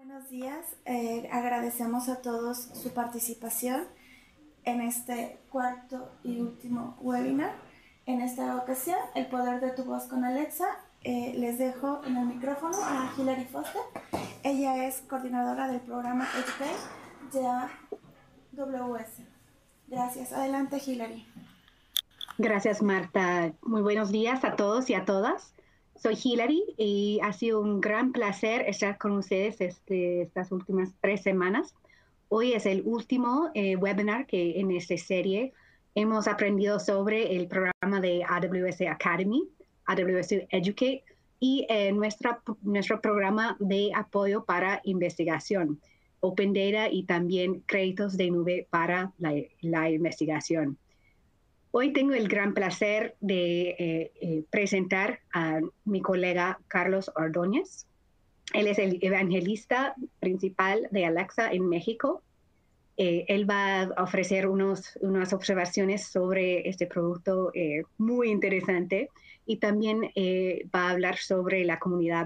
Buenos días, agradecemos a todos su participación en este cuarto y último webinar. En esta ocasión, el poder de tu voz con Alexa. Les dejo en el micrófono a Hilary Foster. Ella es coordinadora del programa Educate de AWS. Gracias. Adelante, Hilary. Gracias, Marta. Muy buenos días a todos y a todas. Soy Hilary y ha sido un gran placer estar con ustedes estas últimas 3 semanas. Hoy es el último webinar que en esta serie hemos aprendido sobre el programa de AWS Academy, AWS Educate y nuestro programa de apoyo para investigación, Open Data y también créditos de nube para la investigación. Hoy tengo el gran placer de presentar a mi colega Carlos Ordóñez. Él es el evangelista principal de Alexa en México. Él va a ofrecer unas observaciones sobre este producto muy interesante y también va a hablar sobre la comunidad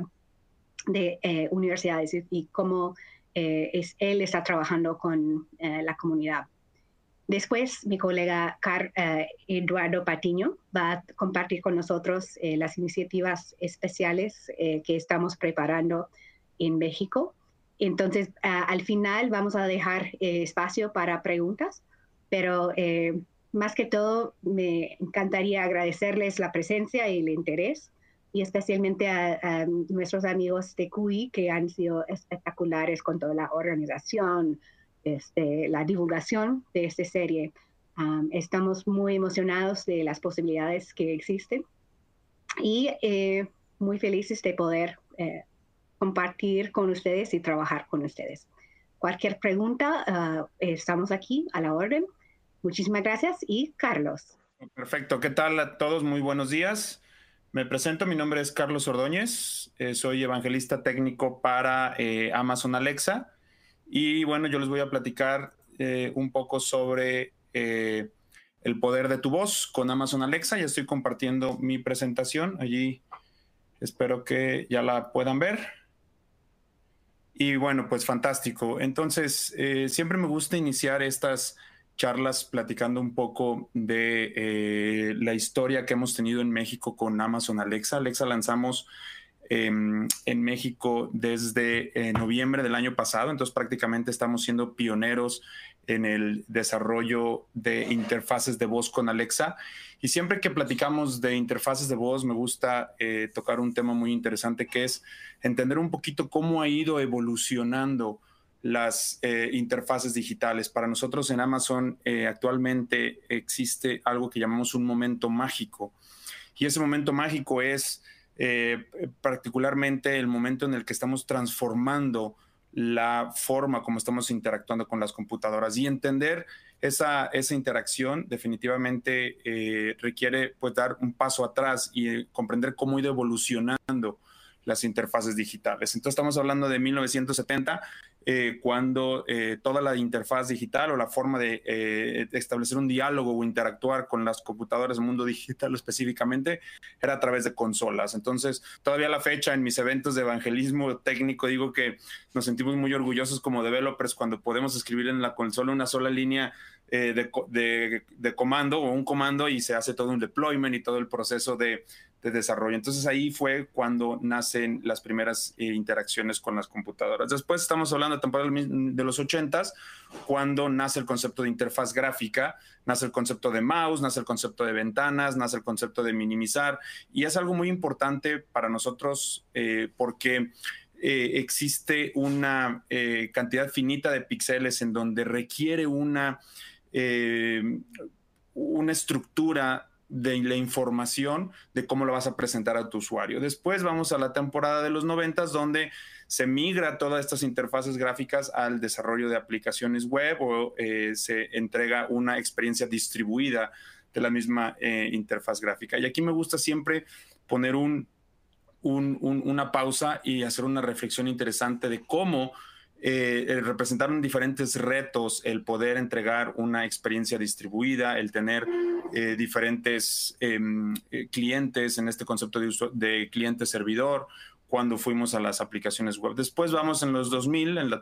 de universidades y cómo él está trabajando con la comunidad. Después, mi colega Eduardo Patiño va a compartir con nosotros las iniciativas especiales que estamos preparando en México. Entonces, al final vamos a dejar espacio para preguntas, pero más que todo me encantaría agradecerles la presencia y el interés, y especialmente a nuestros amigos de QI que han sido espectaculares con toda la organización, la divulgación de esta serie. Estamos muy emocionados de las posibilidades que existen y muy felices de poder compartir con ustedes y trabajar con ustedes. Cualquier pregunta, estamos aquí a la orden. Muchísimas gracias y Carlos. Perfecto. ¿Qué tal a todos? Muy buenos días. Me presento, mi nombre es Carlos Ordóñez, soy evangelista técnico para Amazon Alexa. Y bueno, yo les voy a platicar un poco sobre el poder de tu voz con Amazon Alexa. Ya estoy compartiendo mi presentación allí. Espero que ya la puedan ver. Y bueno, pues fantástico. Entonces, siempre me gusta iniciar estas charlas platicando un poco de la historia que hemos tenido en México con Amazon Alexa. Alexa lanzamos en México desde noviembre del año pasado, entonces prácticamente estamos siendo pioneros en el desarrollo de interfaces de voz con Alexa. Y siempre que platicamos de interfaces de voz me gusta tocar un tema muy interesante, que es entender un poquito cómo ha ido evolucionando las interfaces digitales. Para nosotros en Amazon actualmente existe algo que llamamos un momento mágico, y ese momento mágico es particularmente el momento en el que estamos transformando la forma como estamos interactuando con las computadoras, y entender esa interacción definitivamente requiere pues dar un paso atrás y comprender cómo ha ido evolucionando las interfaces digitales. Entonces estamos hablando de 1970, cuando toda la interfaz digital o la forma de establecer un diálogo o interactuar con las computadoras del mundo digital específicamente era a través de consolas. Entonces, todavía a la fecha en mis eventos de evangelismo técnico digo que nos sentimos muy orgullosos como developers cuando podemos escribir en la consola una sola línea de comando o un comando, y se hace todo un deployment y todo el proceso de desarrollo. Entonces ahí fue cuando nacen las primeras interacciones con las computadoras. Después estamos hablando de temporada de los 80s, cuando nace el concepto de interfaz gráfica, nace el concepto de mouse, nace el concepto de ventanas, nace el concepto de minimizar, y es algo muy importante para nosotros porque existe una cantidad finita de píxeles en donde requiere una estructura de la información de cómo lo vas a presentar a tu usuario. Después vamos a la temporada de los 90s, donde se migra todas estas interfaces gráficas al desarrollo de aplicaciones web o se entrega una experiencia distribuida de la misma interfaz gráfica. Y aquí me gusta siempre poner una pausa y hacer una reflexión interesante de cómo representaron diferentes retos el poder entregar una experiencia distribuida, el tener diferentes clientes en este concepto de cliente-servidor, cuando fuimos a las aplicaciones web. Después vamos en los 2000, en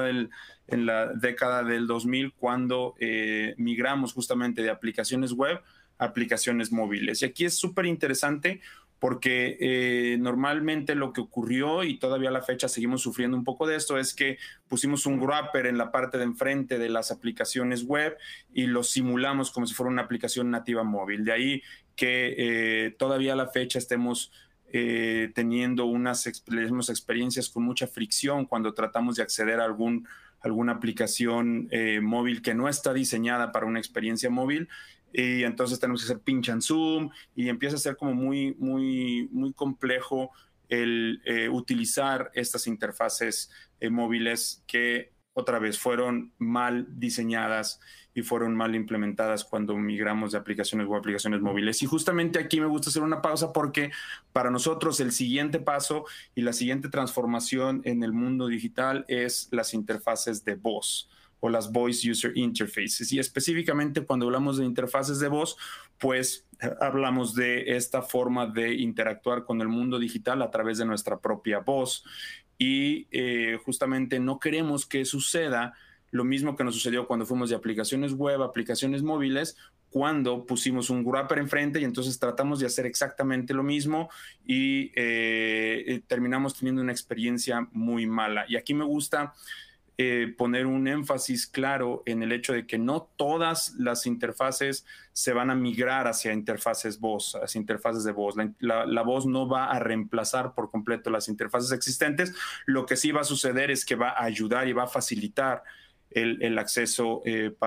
la década del 2000, cuando migramos justamente de aplicaciones web a aplicaciones móviles. Y aquí es súper interesante porque normalmente lo que ocurrió, y todavía a la fecha seguimos sufriendo un poco de esto, es que pusimos un wrapper en la parte de enfrente de las aplicaciones web y lo simulamos como si fuera una aplicación nativa móvil. De ahí que todavía a la fecha estemos teniendo unas experiencias con mucha fricción cuando tratamos de acceder a alguna aplicación móvil que no está diseñada para una experiencia móvil, y entonces tenemos que hacer pinch and zoom y empieza a ser como muy complejo el utilizar estas interfaces móviles que otra vez fueron mal diseñadas y fueron mal implementadas cuando migramos de aplicaciones web a aplicaciones móviles. Y justamente aquí me gusta hacer una pausa porque para nosotros el siguiente paso y la siguiente transformación en el mundo digital es las interfaces de voz o las Voice User Interfaces. Y específicamente cuando hablamos de interfaces de voz, pues hablamos de esta forma de interactuar con el mundo digital a través de nuestra propia voz. Y justamente no queremos que suceda lo mismo que nos sucedió cuando fuimos de aplicaciones web a aplicaciones móviles, cuando pusimos un wrapper enfrente y entonces tratamos de hacer exactamente lo mismo y terminamos teniendo una experiencia muy mala. Y aquí me gusta poner un énfasis claro en el hecho de que no todas las interfaces se van a migrar hacia interfaces voz, hacia interfaces de voz. La voz no va a reemplazar por completo las interfaces existentes. Lo que sí va a suceder es que va a ayudar y va a facilitar el acceso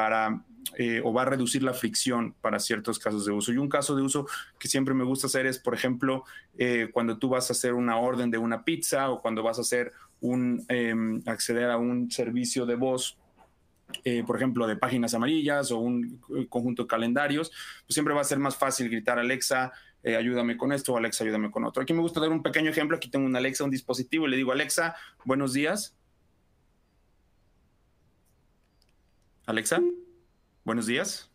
o va a reducir la fricción para ciertos casos de uso. Y un caso de uso que siempre me gusta hacer es, por ejemplo, cuando tú vas a hacer una orden de una pizza o cuando vas a hacer acceder a un servicio de voz, por ejemplo, de páginas amarillas o un conjunto de calendarios, pues siempre va a ser más fácil gritar Alexa, ayúdame con esto, o Alexa, ayúdame con otro. Aquí me gusta dar un pequeño ejemplo. Aquí tengo un Alexa, un dispositivo, y le digo, Alexa, buenos días. Alexa, buenos días.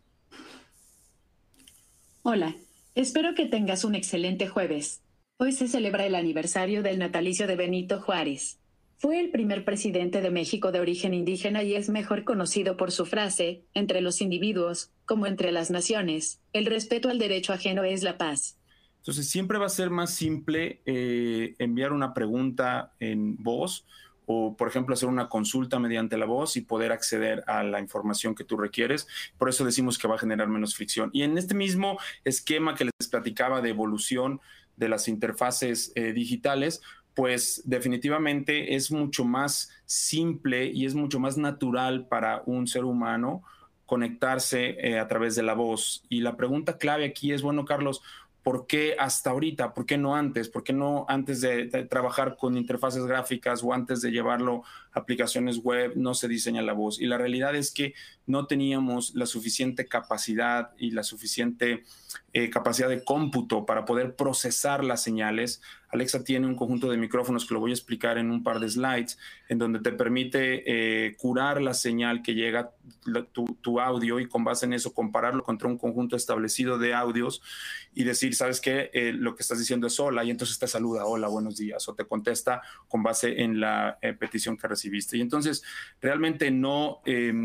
Hola, espero que tengas un excelente jueves. Hoy se celebra el aniversario del natalicio de Benito Juárez. Fue el primer presidente de México de origen indígena y es mejor conocido por su frase, entre los individuos, como entre las naciones, el respeto al derecho ajeno es la paz. Entonces siempre va a ser más simple enviar una pregunta en voz o, por ejemplo, hacer una consulta mediante la voz y poder acceder a la información que tú requieres. Por eso decimos que va a generar menos fricción. Y en este mismo esquema que les platicaba de evolución de las interfaces digitales, pues definitivamente es mucho más simple y es mucho más natural para un ser humano conectarse a través de la voz. Y la pregunta clave aquí es, bueno, Carlos, ¿por qué hasta ahorita? ¿Por qué no antes? ¿Por qué no antes de trabajar con interfaces gráficas o antes de llevarlo a aplicaciones web no se diseña la voz? Y la realidad es que no teníamos la suficiente capacidad y la suficiente capacidad de cómputo para poder procesar las señales. Alexa tiene un conjunto de micrófonos que lo voy a explicar en un par de slides, en donde te permite curar la señal que llega tu audio y con base en eso compararlo contra un conjunto establecido de audios y decir, ¿sabes qué? Lo que estás diciendo es hola, y entonces te saluda, hola, buenos días, o te contesta con base en la petición que recibiste. Y entonces realmente no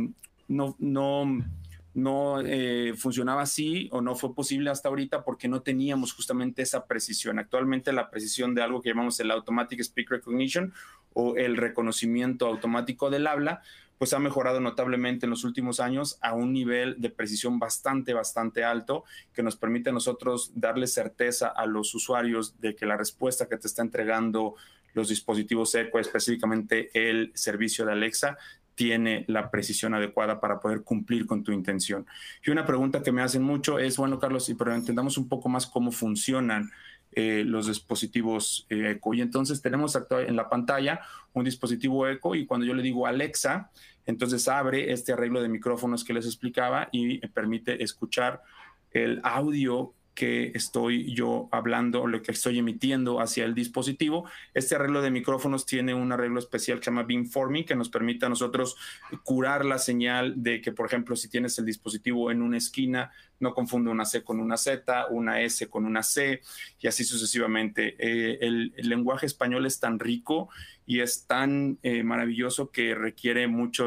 funcionaba así o no fue posible hasta ahorita porque no teníamos justamente esa precisión. Actualmente la precisión de algo que llamamos el Automatic Speech Recognition o el reconocimiento automático del habla, pues ha mejorado notablemente en los últimos años a un nivel de precisión bastante alto que nos permite a nosotros darle certeza a los usuarios de que la respuesta que te está entregando los dispositivos Echo, específicamente el servicio de Alexa, tiene la precisión adecuada para poder cumplir con tu intención. Y una pregunta que me hacen mucho es, bueno, Carlos, pero entendamos un poco más cómo funcionan los dispositivos Echo. Y entonces tenemos en la pantalla un dispositivo Echo y cuando yo le digo Alexa, entonces abre este arreglo de micrófonos que les explicaba y me permite escuchar el audio que estoy yo hablando, lo que estoy emitiendo hacia el dispositivo. Este arreglo de micrófonos tiene un arreglo especial que se llama beamforming, que nos permite a nosotros curar la señal de que, por ejemplo, si tienes el dispositivo en una esquina, no confunda una C con una Z, una S con una C, y así sucesivamente. El lenguaje español es tan rico y es tan maravilloso que requiere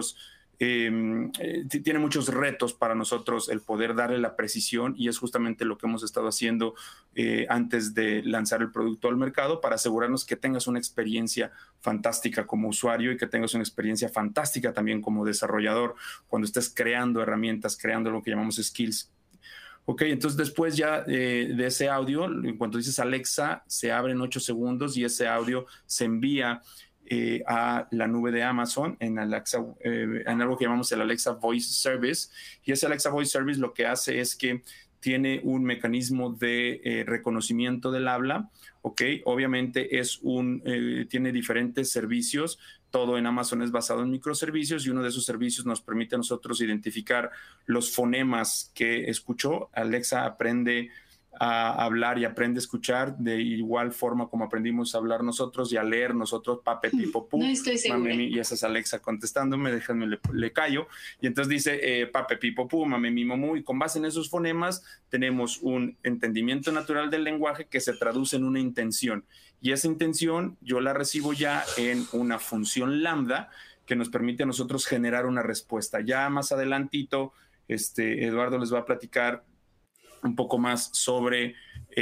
tiene muchos retos para nosotros el poder darle la precisión, y es justamente lo que hemos estado haciendo antes de lanzar el producto al mercado, para asegurarnos que tengas una experiencia fantástica como usuario y que tengas una experiencia fantástica también como desarrollador cuando estés creando herramientas, creando lo que llamamos skills. Ok, entonces después ya de ese audio, en cuanto dices Alexa, se abre en 8 segundos y ese audio se envía a la nube de Amazon en Alexa, en algo que llamamos el Alexa Voice Service. Y ese Alexa Voice Service lo que hace es que tiene un mecanismo de reconocimiento del habla. Ok, obviamente tiene diferentes servicios. Todo en Amazon es basado en microservicios, y uno de esos servicios nos permite a nosotros identificar los fonemas que escuchó. Alexa aprende a hablar y aprende a escuchar de igual forma como aprendimos a hablar nosotros y a leer nosotros, pape, pipo, pu, no estoy segura. mame, y esa es Alexa contestándome, déjenme le callo, y entonces dice pape, pipo, pu, mame, mi, momu, y con base en esos fonemas tenemos un entendimiento natural del lenguaje que se traduce en una intención, y esa intención yo la recibo ya en una función lambda que nos permite a nosotros generar una respuesta. Ya más adelantito, Eduardo les va a platicar un poco más sobre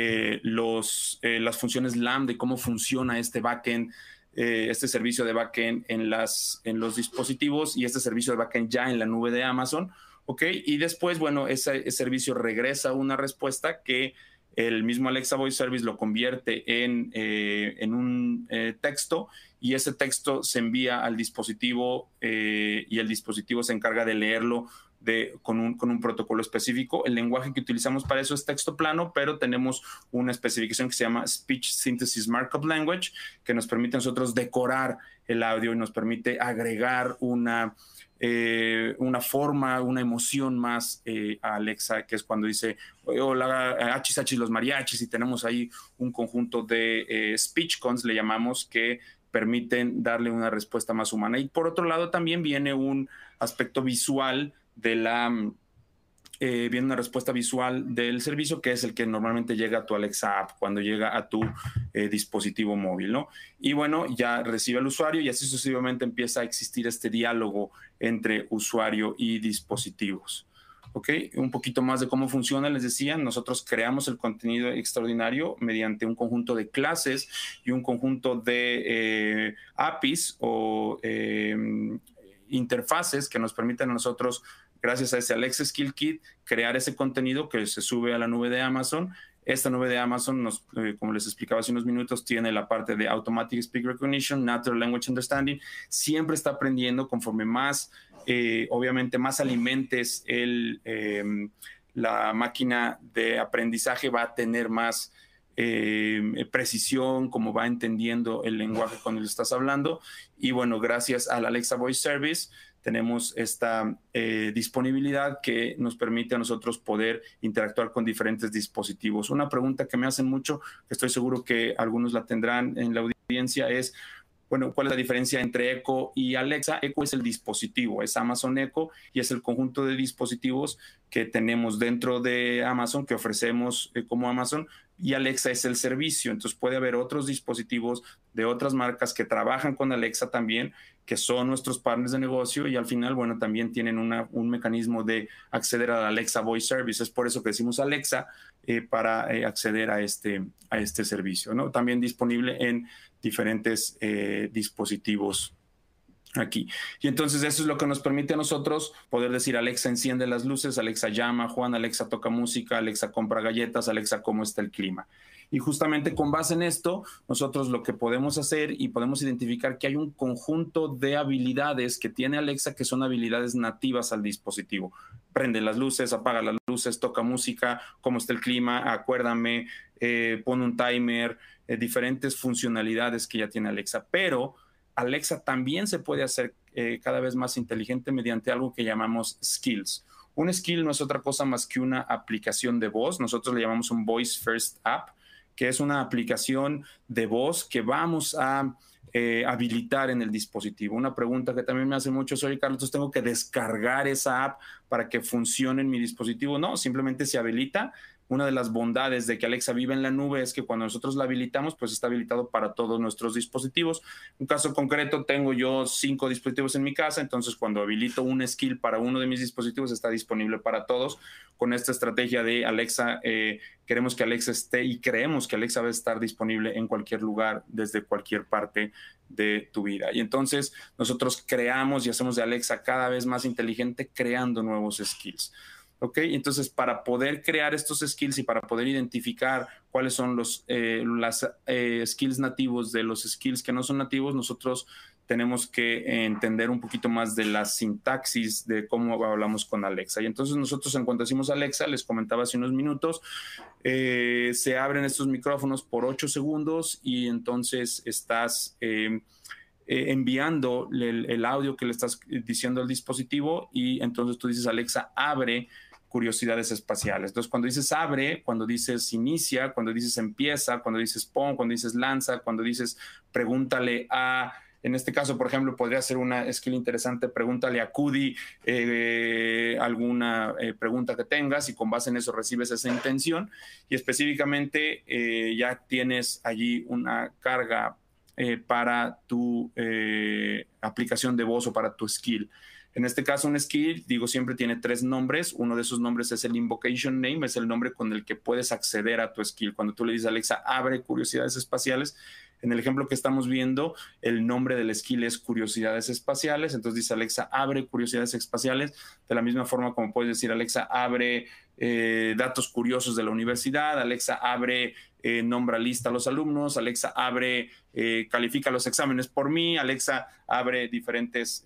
las funciones Lambda y cómo funciona este backend, este servicio de backend en los dispositivos, y este servicio de backend ya en la nube de Amazon. ¿Ok? Y después, bueno, ese servicio regresa una respuesta que el mismo Alexa Voice Service lo convierte en un texto, y ese texto se envía al dispositivo y el dispositivo se encarga de leerlo con un protocolo específico. El lenguaje que utilizamos para eso es texto plano, pero tenemos una especificación que se llama Speech Synthesis Markup Language, que nos permite a nosotros decorar el audio y nos permite agregar una forma, una emoción más a Alexa, que es cuando dice hola, achis, achis, los mariachis, y tenemos ahí un conjunto de speech cons, le llamamos, que permiten darle una respuesta más humana. Y por otro lado también viene un aspecto visual viene una respuesta visual del servicio, que es el que normalmente llega a tu Alexa app cuando llega a tu dispositivo móvil, ¿no? Y bueno, ya recibe el usuario y así sucesivamente empieza a existir este diálogo entre usuario y dispositivos. ¿Ok? Un poquito más de cómo funciona, les decía, nosotros creamos el contenido extraordinario mediante un conjunto de clases y un conjunto de APIs o interfaces que nos permiten a nosotros, gracias a ese Alexa Skill Kit, crear ese contenido que se sube a la nube de Amazon. Esta nube de Amazon, como les explicaba hace unos minutos, tiene la parte de Automatic Speech Recognition, Natural Language Understanding. Siempre está aprendiendo conforme más, obviamente, más alimentes la máquina de aprendizaje, va a tener más precisión, como va entendiendo el lenguaje cuando le estás hablando. Y bueno, gracias al Alexa Voice Service tenemos esta disponibilidad que nos permite a nosotros poder interactuar con diferentes dispositivos. Una pregunta que me hacen mucho, que estoy seguro que algunos la tendrán en la audiencia, es, bueno, ¿cuál es la diferencia entre Echo y Alexa? Echo es el dispositivo, es Amazon Echo, y es el conjunto de dispositivos que tenemos dentro de Amazon, que ofrecemos como Amazon, y Alexa es el servicio. Entonces puede haber otros dispositivos de otras marcas que trabajan con Alexa también, que son nuestros partners de negocio, y al final, bueno, también tienen un mecanismo de acceder a la Alexa Voice Service. Es por eso que decimos Alexa, para acceder a este servicio, ¿no? También disponible en diferentes dispositivos aquí. Y entonces eso es lo que nos permite a nosotros poder decir: Alexa, enciende las luces, Alexa, llama a Juan, Alexa, toca música, Alexa, compra galletas, Alexa, ¿cómo está el clima? Y justamente con base en esto, nosotros lo que podemos hacer, y podemos identificar que hay un conjunto de habilidades que tiene Alexa que son habilidades nativas al dispositivo. Prende las luces, apaga las luces, toca música, ¿cómo está el clima? Acuérdame, pone un timer, diferentes funcionalidades que ya tiene Alexa. Pero Alexa también se puede hacer cada vez más inteligente mediante algo que llamamos skills. Un skill no es otra cosa más que una aplicación de voz. Nosotros le llamamos un Voice First App, que es una aplicación de voz que vamos a habilitar en el dispositivo. Una pregunta que también me hacen mucho es, oye, Carlos, ¿tengo que descargar esa app para que funcione en mi dispositivo? No, simplemente se habilita. Una de las bondades de que Alexa vive en la nube es que cuando nosotros la habilitamos, pues está habilitado para todos nuestros dispositivos. Un caso concreto, tengo yo 5 dispositivos en mi casa, entonces cuando habilito un skill para uno de mis dispositivos, está disponible para todos. Con esta estrategia de Alexa, queremos que Alexa esté y creemos que Alexa va a estar disponible en cualquier lugar, desde cualquier parte de tu vida. Y entonces nosotros creamos y hacemos de Alexa cada vez más inteligente, creando nuevos skills. ¿Ok? Entonces, para poder crear estos skills y para poder identificar cuáles son las skills nativos de los skills que no son nativos, nosotros tenemos que entender un poquito más de la sintaxis de cómo hablamos con Alexa. Y entonces nosotros, en cuanto decimos Alexa, les comentaba hace unos minutos, se abren estos micrófonos por 8 segundos y entonces estás enviando el audio que le estás diciendo al dispositivo y entonces tú dices, Alexa, abre curiosidades espaciales. Entonces, cuando dices abre, cuando dices inicia, cuando dices empieza, cuando dices pon, cuando dices lanza, cuando dices pregúntale a... En este caso, por ejemplo, podría ser una skill interesante, pregúntale a Cudi alguna pregunta que tengas y con base en eso recibes esa intención y específicamente ya tienes allí una carga para tu aplicación de voz o para tu skill. En este caso, un skill, digo, siempre tiene 3 nombres. Uno de esos nombres es el invocation name, es el nombre con el que puedes acceder a tu skill. Cuando tú le dices a Alexa, abre curiosidades espaciales, en el ejemplo que estamos viendo, el nombre del skill es curiosidades espaciales. Entonces dice Alexa, abre curiosidades espaciales. De la misma forma como puedes decir, Alexa, abre datos curiosos de la universidad. Alexa, abre nombra lista a los alumnos. Alexa, abre, califica los exámenes por mí. Alexa, abre diferentes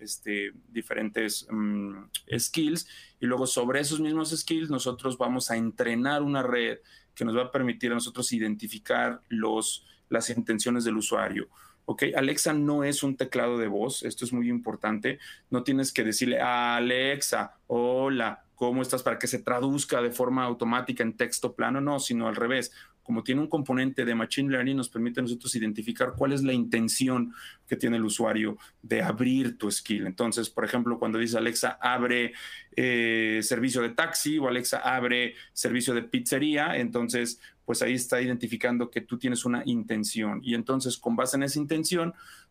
skills. Y luego sobre esos mismos skills nosotros vamos a entrenar una red que nos va a permitir a nosotros identificar las intenciones del usuario. ¿Ok? Alexa no es un teclado de voz, esto es muy importante. No tienes que decirle a Alexa, hola, ¿cómo estás? Para que se traduzca de forma automática en texto plano, no, sino al revés. Como tiene un componente de Machine Learning, nos permite a nosotros identificar cuál es la intención que tiene el usuario de abrir tu skill. Entonces, por ejemplo, cuando dice Alexa, abre servicio de taxi o Alexa, abre servicio de pizzería, entonces, pues ahí está identificando que tú tienes una intención. Y entonces, con base en esa intención,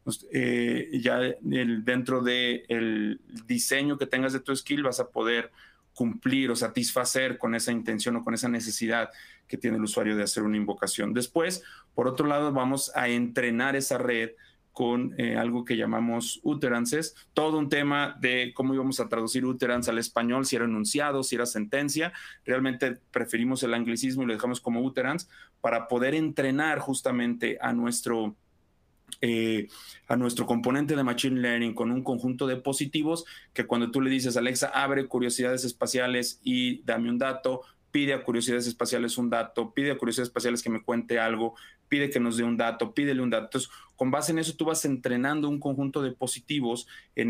ya dentro del diseño que tengas de tu skill, vas a poder cumplir o satisfacer con esa intención o con esa necesidad que tiene el usuario de hacer una invocación. Después, por otro lado, vamos a entrenar esa red con algo que llamamos utterances, todo un tema de cómo íbamos a traducir utterance al español, si era enunciado, si era sentencia. Realmente preferimos el anglicismo y lo dejamos como utterance para poder entrenar justamente a nuestro componente de Machine Learning con un conjunto de positivos que cuando tú le dices, Alexa, abre curiosidades espaciales y dame un dato, pide a curiosidades espaciales un dato, pide a curiosidades espaciales que me cuente algo, pide que nos dé un dato, pídele un dato. Entonces, con base en eso, tú vas entrenando un conjunto de positivos en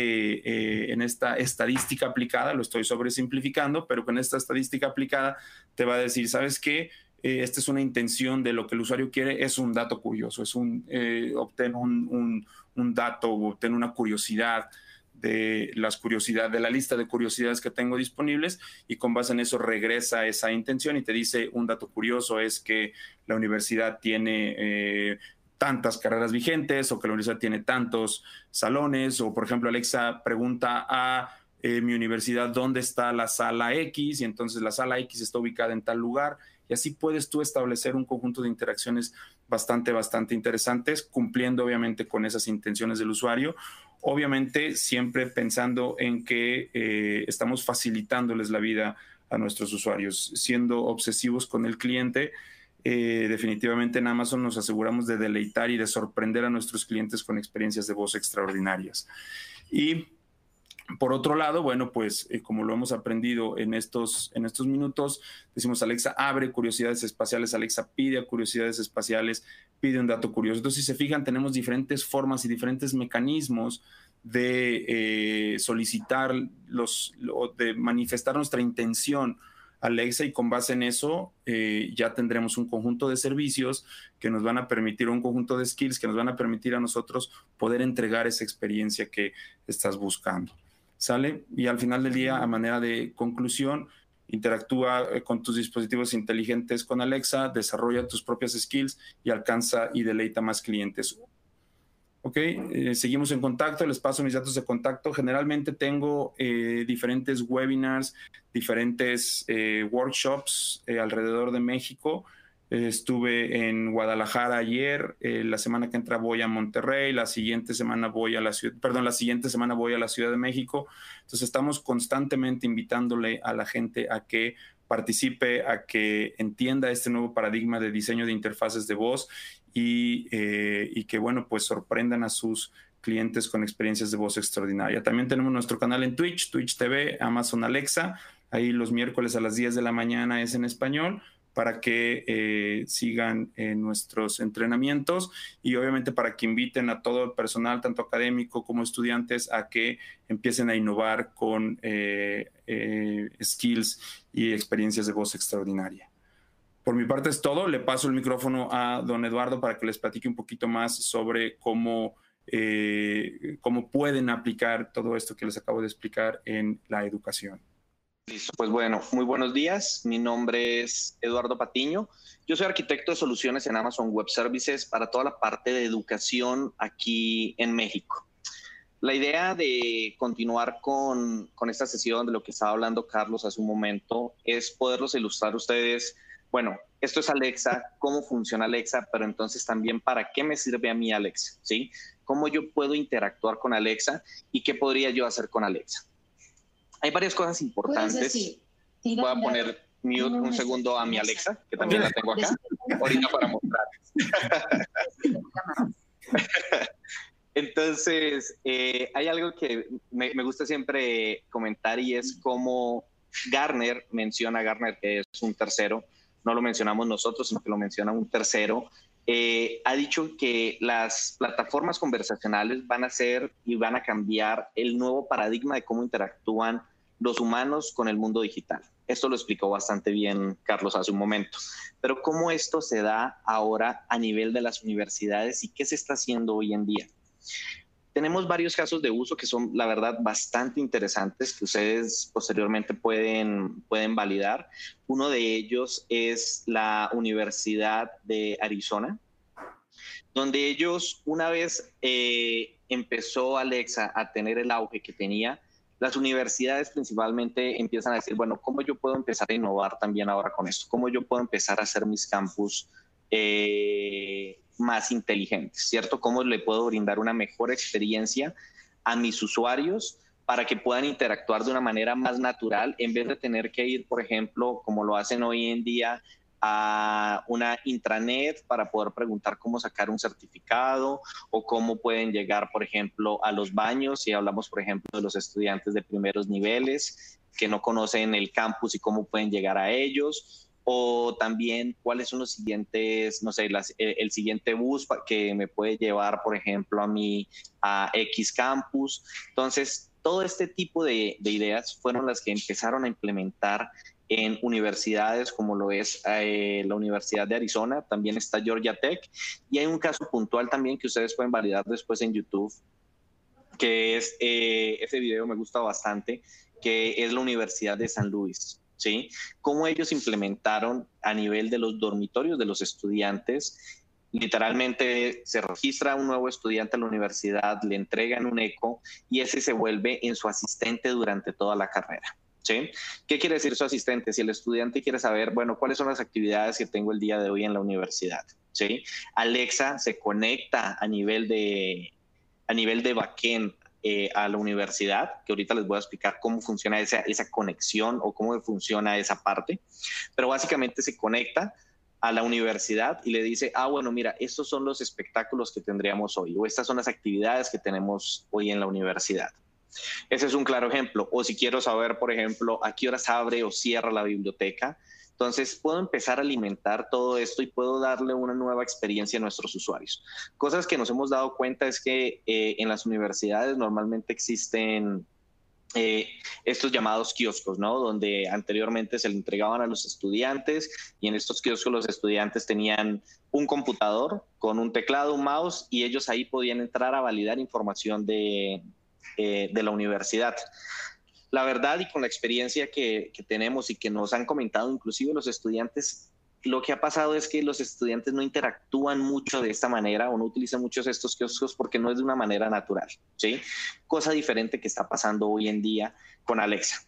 esta estadística aplicada. Lo estoy sobresimplificando, pero con esta estadística aplicada te va a decir, ¿sabes qué? Esta es una intención de lo que el usuario quiere, es un dato curioso, es obtener un dato, obtener una curiosidad de la lista de curiosidades que tengo disponibles y con base en eso regresa esa intención y te dice un dato curioso es que la universidad tiene tantas carreras vigentes o que la universidad tiene tantos salones o por ejemplo Alexa pregunta a mi universidad dónde está la sala X y entonces la sala X está ubicada en tal lugar y así puedes tú establecer un conjunto de interacciones bastante interesantes, cumpliendo obviamente con esas intenciones del usuario, obviamente siempre pensando en que estamos facilitándoles la vida a nuestros usuarios, siendo obsesivos con el cliente. Definitivamente en Amazon nos aseguramos de deleitar y de sorprender a nuestros clientes con experiencias de voz extraordinarias. Y por otro lado, bueno, pues como lo hemos aprendido en estos minutos, decimos Alexa, abre curiosidades espaciales, Alexa pide a curiosidades espaciales, pide un dato curioso. Entonces, si se fijan, tenemos diferentes formas y diferentes mecanismos de solicitar, de manifestar nuestra intención a Alexa, y con base en eso ya tendremos un conjunto de servicios que nos van a permitir, un conjunto de skills que nos van a permitir a nosotros poder entregar esa experiencia que estás buscando. ¿Sale? Y al final del día, a manera de conclusión, interactúa con tus dispositivos inteligentes con Alexa, desarrolla tus propias skills y alcanza y deleita más clientes. Ok, seguimos en contacto, les paso mis datos de contacto. Generalmente tengo diferentes webinars, diferentes workshops alrededor de México. Estuve en Guadalajara ayer, la semana que entra voy a Monterrey, la siguiente semana voy a la Ciudad de México. Entonces estamos constantemente invitándole a la gente a que participe, a que entienda este nuevo paradigma de diseño de interfaces de voz y que, bueno, pues sorprendan a sus clientes con experiencias de voz extraordinaria. También tenemos nuestro canal en Twitch, Twitch TV, Amazon Alexa. Ahí los miércoles a las 10 de la mañana es en español, para que sigan nuestros entrenamientos, y obviamente para que inviten a todo el personal, tanto académico como estudiantes, a que empiecen a innovar con skills y experiencias de voz extraordinaria. Por mi parte es todo. Le paso el micrófono a don Eduardo para que les platique un poquito más sobre cómo pueden aplicar todo esto que les acabo de explicar en la educación. Listo, pues bueno, muy buenos días. Mi nombre es Eduardo Patiño. Yo soy arquitecto de soluciones en Amazon Web Services para toda la parte de educación aquí en México. La idea de continuar con esta sesión de lo que estaba hablando Carlos hace un momento es poderlos ilustrar a ustedes. Bueno, esto es Alexa, cómo funciona Alexa, pero entonces también para qué me sirve a mí Alexa, ¿sí? Cómo yo puedo interactuar con Alexa y qué podría yo hacer con Alexa. Hay varias cosas importantes. Voy a poner mute un segundo a mi Alexa, que también la tengo acá, ahorita para mostrar. Entonces, hay algo que me gusta siempre comentar, y es cómo Gartner, que es un tercero, no lo mencionamos nosotros, sino que lo menciona un tercero, ha dicho que las plataformas conversacionales van a ser y van a cambiar el nuevo paradigma de cómo interactúan los humanos con el mundo digital. Esto lo explicó bastante bien Carlos hace un momento. Pero ¿cómo esto se da ahora a nivel de las universidades y qué se está haciendo hoy en día? Tenemos varios casos de uso que son, la verdad, bastante interesantes, que ustedes posteriormente pueden validar. Uno de ellos es la Universidad de Arizona, donde ellos, una vez empezó Alexa a tener el auge que tenía, las universidades principalmente empiezan a decir, bueno, ¿cómo yo puedo empezar a innovar también ahora con esto? ¿Cómo yo puedo empezar a hacer mis campus más inteligentes, ¿cierto? ¿Cómo le puedo brindar una mejor experiencia a mis usuarios para que puedan interactuar de una manera más natural, en vez de tener que ir, por ejemplo, como lo hacen hoy en día, a una intranet para poder preguntar cómo sacar un certificado, o cómo pueden llegar, por ejemplo, a los baños, si hablamos, por ejemplo, de los estudiantes de primeros niveles que no conocen el campus y cómo pueden llegar a ellos, o también cuáles son los siguientes, no sé, el siguiente bus que me puede llevar, por ejemplo, a X campus. Entonces, todo este tipo de ideas fueron las que empezaron a implementar en universidades como lo es la Universidad de Arizona, también está Georgia Tech, y hay un caso puntual también que ustedes pueden validar después en YouTube, que es, ese video me gusta bastante, que es la Universidad de San Luis, ¿sí? Cómo ellos implementaron a nivel de los dormitorios de los estudiantes. Literalmente se registra un nuevo estudiante a la universidad, le entregan un eco y ese se vuelve en su asistente durante toda la carrera. ¿Sí? ¿Qué quiere decir su asistente? Si el estudiante quiere saber, bueno, ¿cuáles son las actividades que tengo el día de hoy en la universidad? ¿Sí? Alexa se conecta a nivel de backend a la universidad, que ahorita les voy a explicar cómo funciona esa conexión o cómo funciona esa parte, pero básicamente se conecta a la universidad y le dice, bueno, mira, estos son los espectáculos que tendríamos hoy, o estas son las actividades que tenemos hoy en la universidad. Ese es un claro ejemplo. O si quiero saber, por ejemplo, a qué horas abre o cierra la biblioteca, Entonces puedo empezar a alimentar todo esto y puedo darle una nueva experiencia a nuestros usuarios. Cosas que nos hemos dado cuenta es que en las universidades normalmente existen estos llamados kioscos, ¿no? Donde anteriormente se le entregaban a los estudiantes y en estos kioscos los estudiantes tenían un computador con un teclado, un mouse y ellos ahí podían entrar a validar información de la universidad. La verdad y con la experiencia que tenemos y que nos han comentado inclusive los estudiantes, lo que ha pasado es que los estudiantes no interactúan mucho de esta manera o no utilizan muchos estos kioscos porque no es de una manera natural, ¿sí? Cosa diferente que está pasando hoy en día con Alexa.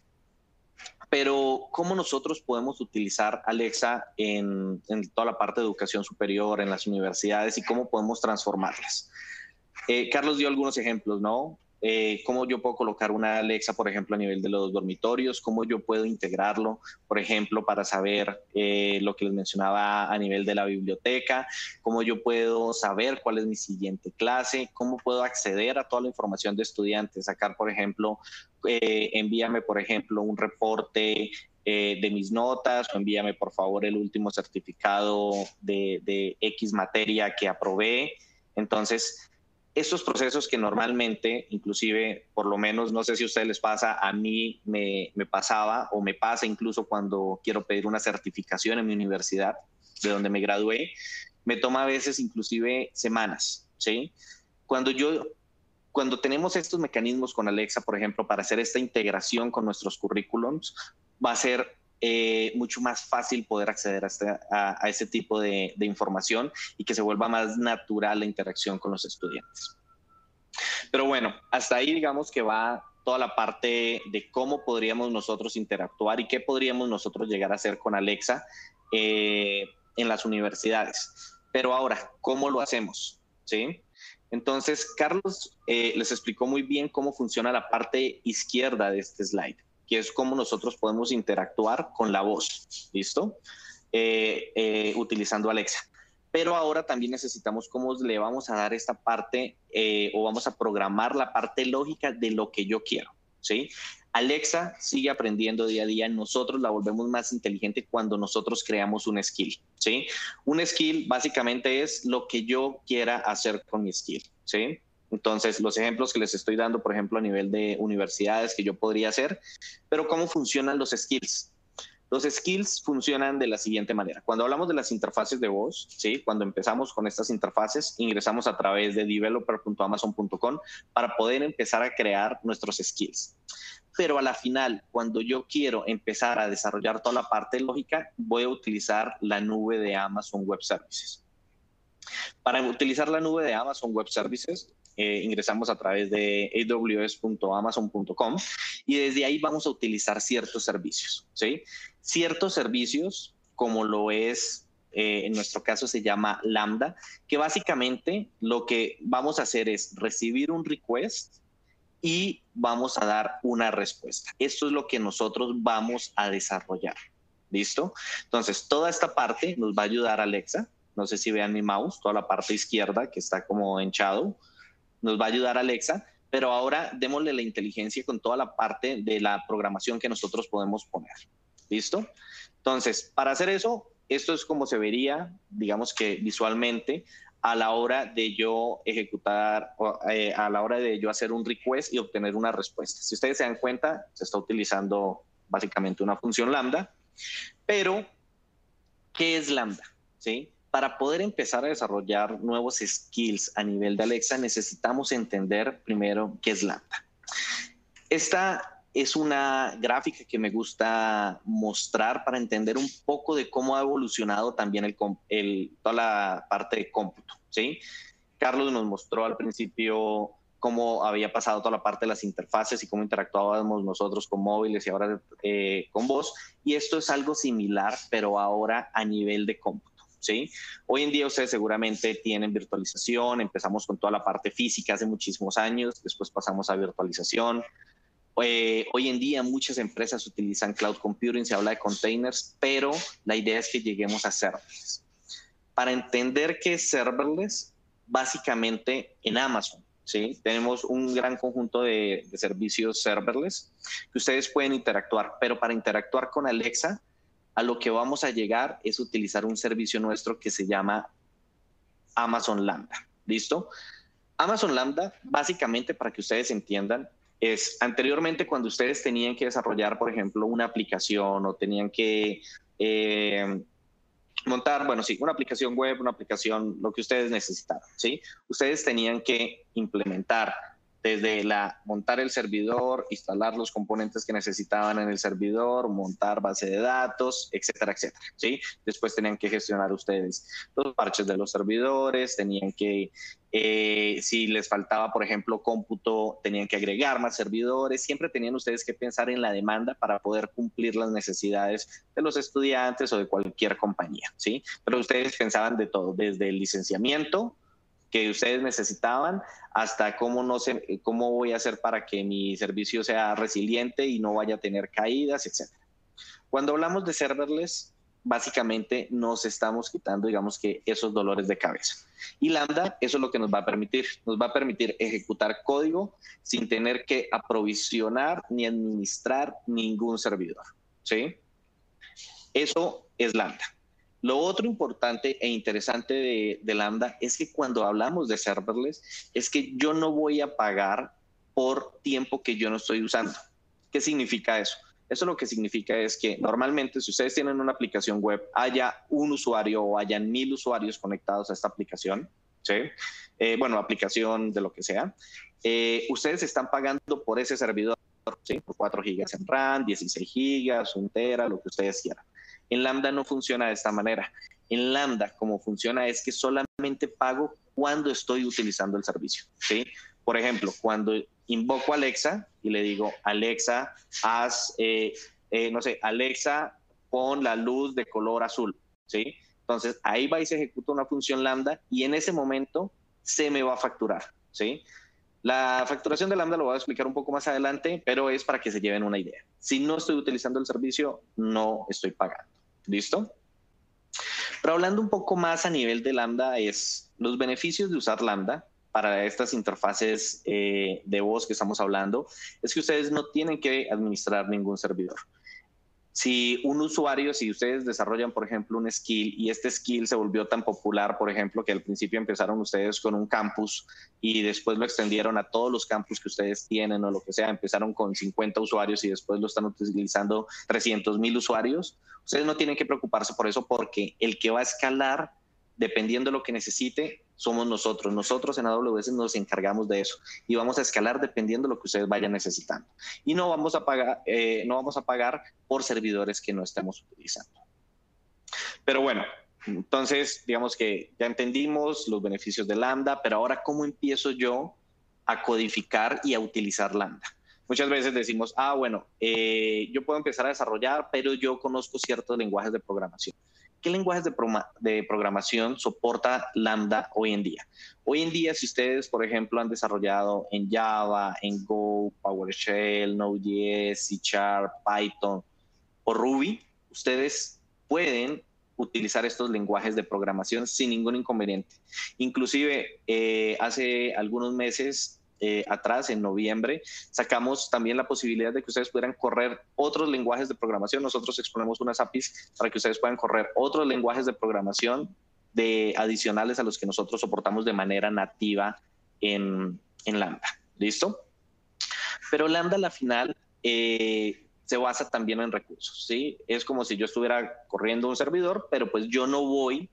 Pero ¿cómo nosotros podemos utilizar Alexa en toda la parte de educación superior, en las universidades y cómo podemos transformarlas? Carlos dio algunos ejemplos, ¿no? Cómo yo puedo colocar una Alexa, por ejemplo, a nivel de los dormitorios, cómo yo puedo integrarlo, por ejemplo, para saber lo que les mencionaba a nivel de la biblioteca, cómo yo puedo saber cuál es mi siguiente clase, cómo puedo acceder a toda la información de estudiantes, sacar, por ejemplo, envíame, por ejemplo, un reporte de mis notas o envíame, por favor, el último certificado de X materia que aprobé. Entonces, estos procesos que normalmente, inclusive, por lo menos, no sé si a ustedes les pasa, a mí me pasaba o me pasa incluso cuando quiero pedir una certificación en mi universidad, de donde me gradué, me toma a veces inclusive semanas, ¿sí? Cuando tenemos estos mecanismos con Alexa, por ejemplo, para hacer esta integración con nuestros currículums, va a ser mucho más fácil poder acceder a ese tipo de información y que se vuelva más natural la interacción con los estudiantes. Pero bueno, hasta ahí digamos que va toda la parte de cómo podríamos nosotros interactuar y qué podríamos nosotros llegar a hacer con Alexa en las universidades. Pero ahora, ¿cómo lo hacemos? ¿Sí? Entonces, Carlos les explicó muy bien cómo funciona la parte izquierda de este slide, que es cómo nosotros podemos interactuar con la voz, ¿listo? Utilizando Alexa. Pero ahora también necesitamos cómo le vamos a dar esta parte o vamos a programar la parte lógica de lo que yo quiero, ¿sí? Alexa sigue aprendiendo día a día, nosotros la volvemos más inteligente cuando nosotros creamos un skill, ¿sí? Un skill básicamente es lo que yo quiera hacer con mi skill, ¿sí? Entonces, los ejemplos que les estoy dando, por ejemplo, a nivel de universidades que yo podría hacer, pero ¿cómo funcionan los skills? Los skills funcionan de la siguiente manera. Cuando hablamos de las interfaces de voz, ¿sí? Cuando empezamos con estas interfaces, ingresamos a través de developer.amazon.com para poder empezar a crear nuestros skills. Pero a la final, cuando yo quiero empezar a desarrollar toda la parte lógica, voy a utilizar la nube de Amazon Web Services. Para utilizar la nube de Amazon Web Services, ingresamos a través de aws.amazon.com y desde ahí vamos a utilizar ciertos servicios, ¿sí? Ciertos servicios, como lo es, en nuestro caso se llama Lambda, que básicamente lo que vamos a hacer es recibir un request y vamos a dar una respuesta. Esto es lo que nosotros vamos a desarrollar, ¿listo? Entonces, toda esta parte nos va a ayudar Alexa. No sé si vean mi mouse, toda la parte izquierda que está como en shadow, nos va a ayudar Alexa, pero ahora démosle la inteligencia con toda la parte de la programación que nosotros podemos poner. ¿Listo? Entonces, para hacer eso, esto es como se vería, digamos que visualmente, a la hora de yo ejecutar, a la hora de yo hacer un request y obtener una respuesta. Si ustedes se dan cuenta, se está utilizando básicamente una función lambda, pero ¿qué es lambda? ¿Sí? Para poder empezar a desarrollar nuevos skills a nivel de Alexa, necesitamos entender primero qué es Lambda. Esta es una gráfica que me gusta mostrar para entender un poco de cómo ha evolucionado también toda la parte de cómputo, ¿sí? Carlos nos mostró al principio cómo había pasado toda la parte de las interfaces y cómo interactuábamos nosotros con móviles y ahora con voz. Y esto es algo similar, pero ahora a nivel de cómputo. ¿Sí? Hoy en día ustedes seguramente tienen virtualización, empezamos con toda la parte física hace muchísimos años, después pasamos a virtualización. Hoy en día muchas empresas utilizan cloud computing, se habla de containers, pero la idea es que lleguemos a serverless. Para entender qué es serverless, básicamente en Amazon, ¿sí? Tenemos un gran conjunto de servicios serverless que ustedes pueden interactuar, pero para interactuar con Alexa a lo que vamos a llegar es utilizar un servicio nuestro que se llama Amazon Lambda. ¿Listo? Amazon Lambda, básicamente, para que ustedes entiendan, es anteriormente cuando ustedes tenían que desarrollar, por ejemplo, una aplicación o tenían que montar, bueno, sí, una aplicación web, una aplicación, lo que ustedes necesitaban, ¿sí? Ustedes tenían que implementar desde montar el servidor, instalar los componentes que necesitaban en el servidor, montar base de datos, etcétera, etcétera, ¿sí? Después tenían que gestionar ustedes los parches de los servidores, tenían que, si les faltaba, por ejemplo, cómputo, tenían que agregar más servidores, siempre tenían ustedes que pensar en la demanda para poder cumplir las necesidades de los estudiantes o de cualquier compañía, ¿sí? Pero ustedes pensaban de todo, desde el licenciamiento que ustedes necesitaban, hasta cómo voy a hacer para que mi servicio sea resiliente y no vaya a tener caídas, etc. Cuando hablamos de serverless, básicamente nos estamos quitando, digamos que esos dolores de cabeza. Y Lambda, eso es lo que nos va a permitir ejecutar código sin tener que aprovisionar ni administrar ningún servidor, ¿sí? Eso es Lambda. Lo otro importante e interesante de Lambda es que cuando hablamos de serverless, es que yo no voy a pagar por tiempo que yo no estoy usando. ¿Qué significa eso? Eso lo que significa es que normalmente si ustedes tienen una aplicación web, haya un usuario o hayan 1000 usuarios conectados a esta aplicación, ¿sí? Bueno, aplicación de lo que sea, ustedes están pagando por ese servidor, ¿sí? Por 4 gigas en RAM, 16 gigas, 1 tera, lo que ustedes quieran. En Lambda no funciona de esta manera. En Lambda, como funciona es que solamente pago cuando estoy utilizando el servicio, ¿sí? Por ejemplo, cuando invoco a Alexa y le digo, Alexa, Alexa, pon la luz de color azul, ¿sí? Entonces, ahí va y se ejecuta una función Lambda y en ese momento se me va a facturar, ¿sí? La facturación de Lambda lo voy a explicar un poco más adelante, pero es para que se lleven una idea. Si no estoy utilizando el servicio, no estoy pagando. ¿Listo? Pero hablando un poco más a nivel de Lambda, es los beneficios de usar Lambda para estas interfaces de voz que estamos hablando, es que ustedes no tienen que administrar ningún servidor. Si un usuario, si ustedes desarrollan, por ejemplo, un skill y este skill se volvió tan popular, por ejemplo, que al principio empezaron ustedes con un campus y después lo extendieron a todos los campus que ustedes tienen o lo que sea, empezaron con 50 usuarios y después lo están utilizando 300,000 usuarios, ustedes no tienen que preocuparse por eso porque el que va a escalar, dependiendo de lo que necesite, somos nosotros. Nosotros en AWS nos encargamos de eso y vamos a escalar dependiendo de lo que ustedes vayan necesitando. Y no vamos a pagar por servidores que no estemos utilizando. Pero bueno, entonces digamos que ya entendimos los beneficios de Lambda, pero ahora ¿cómo empiezo yo a codificar y a utilizar Lambda? Muchas veces decimos, bueno, yo puedo empezar a desarrollar, pero yo conozco ciertos lenguajes de programación. ¿Qué lenguajes de programación soporta Lambda hoy en día? Hoy en día, si ustedes, por ejemplo, han desarrollado en Java, en Go, PowerShell, Node.js, C#, Python o Ruby, ustedes pueden utilizar estos lenguajes de programación sin ningún inconveniente. Inclusive, hace algunos meses atrás, en noviembre, sacamos también la posibilidad de que ustedes pudieran correr otros lenguajes de programación. Nosotros exponemos unas APIs para que ustedes puedan correr otros lenguajes de programación adicionales a los que nosotros soportamos de manera nativa en Lambda. ¿Listo? Pero Lambda, a la final, se basa también en recursos, ¿sí? Es como si yo estuviera corriendo un servidor, pero pues yo no voy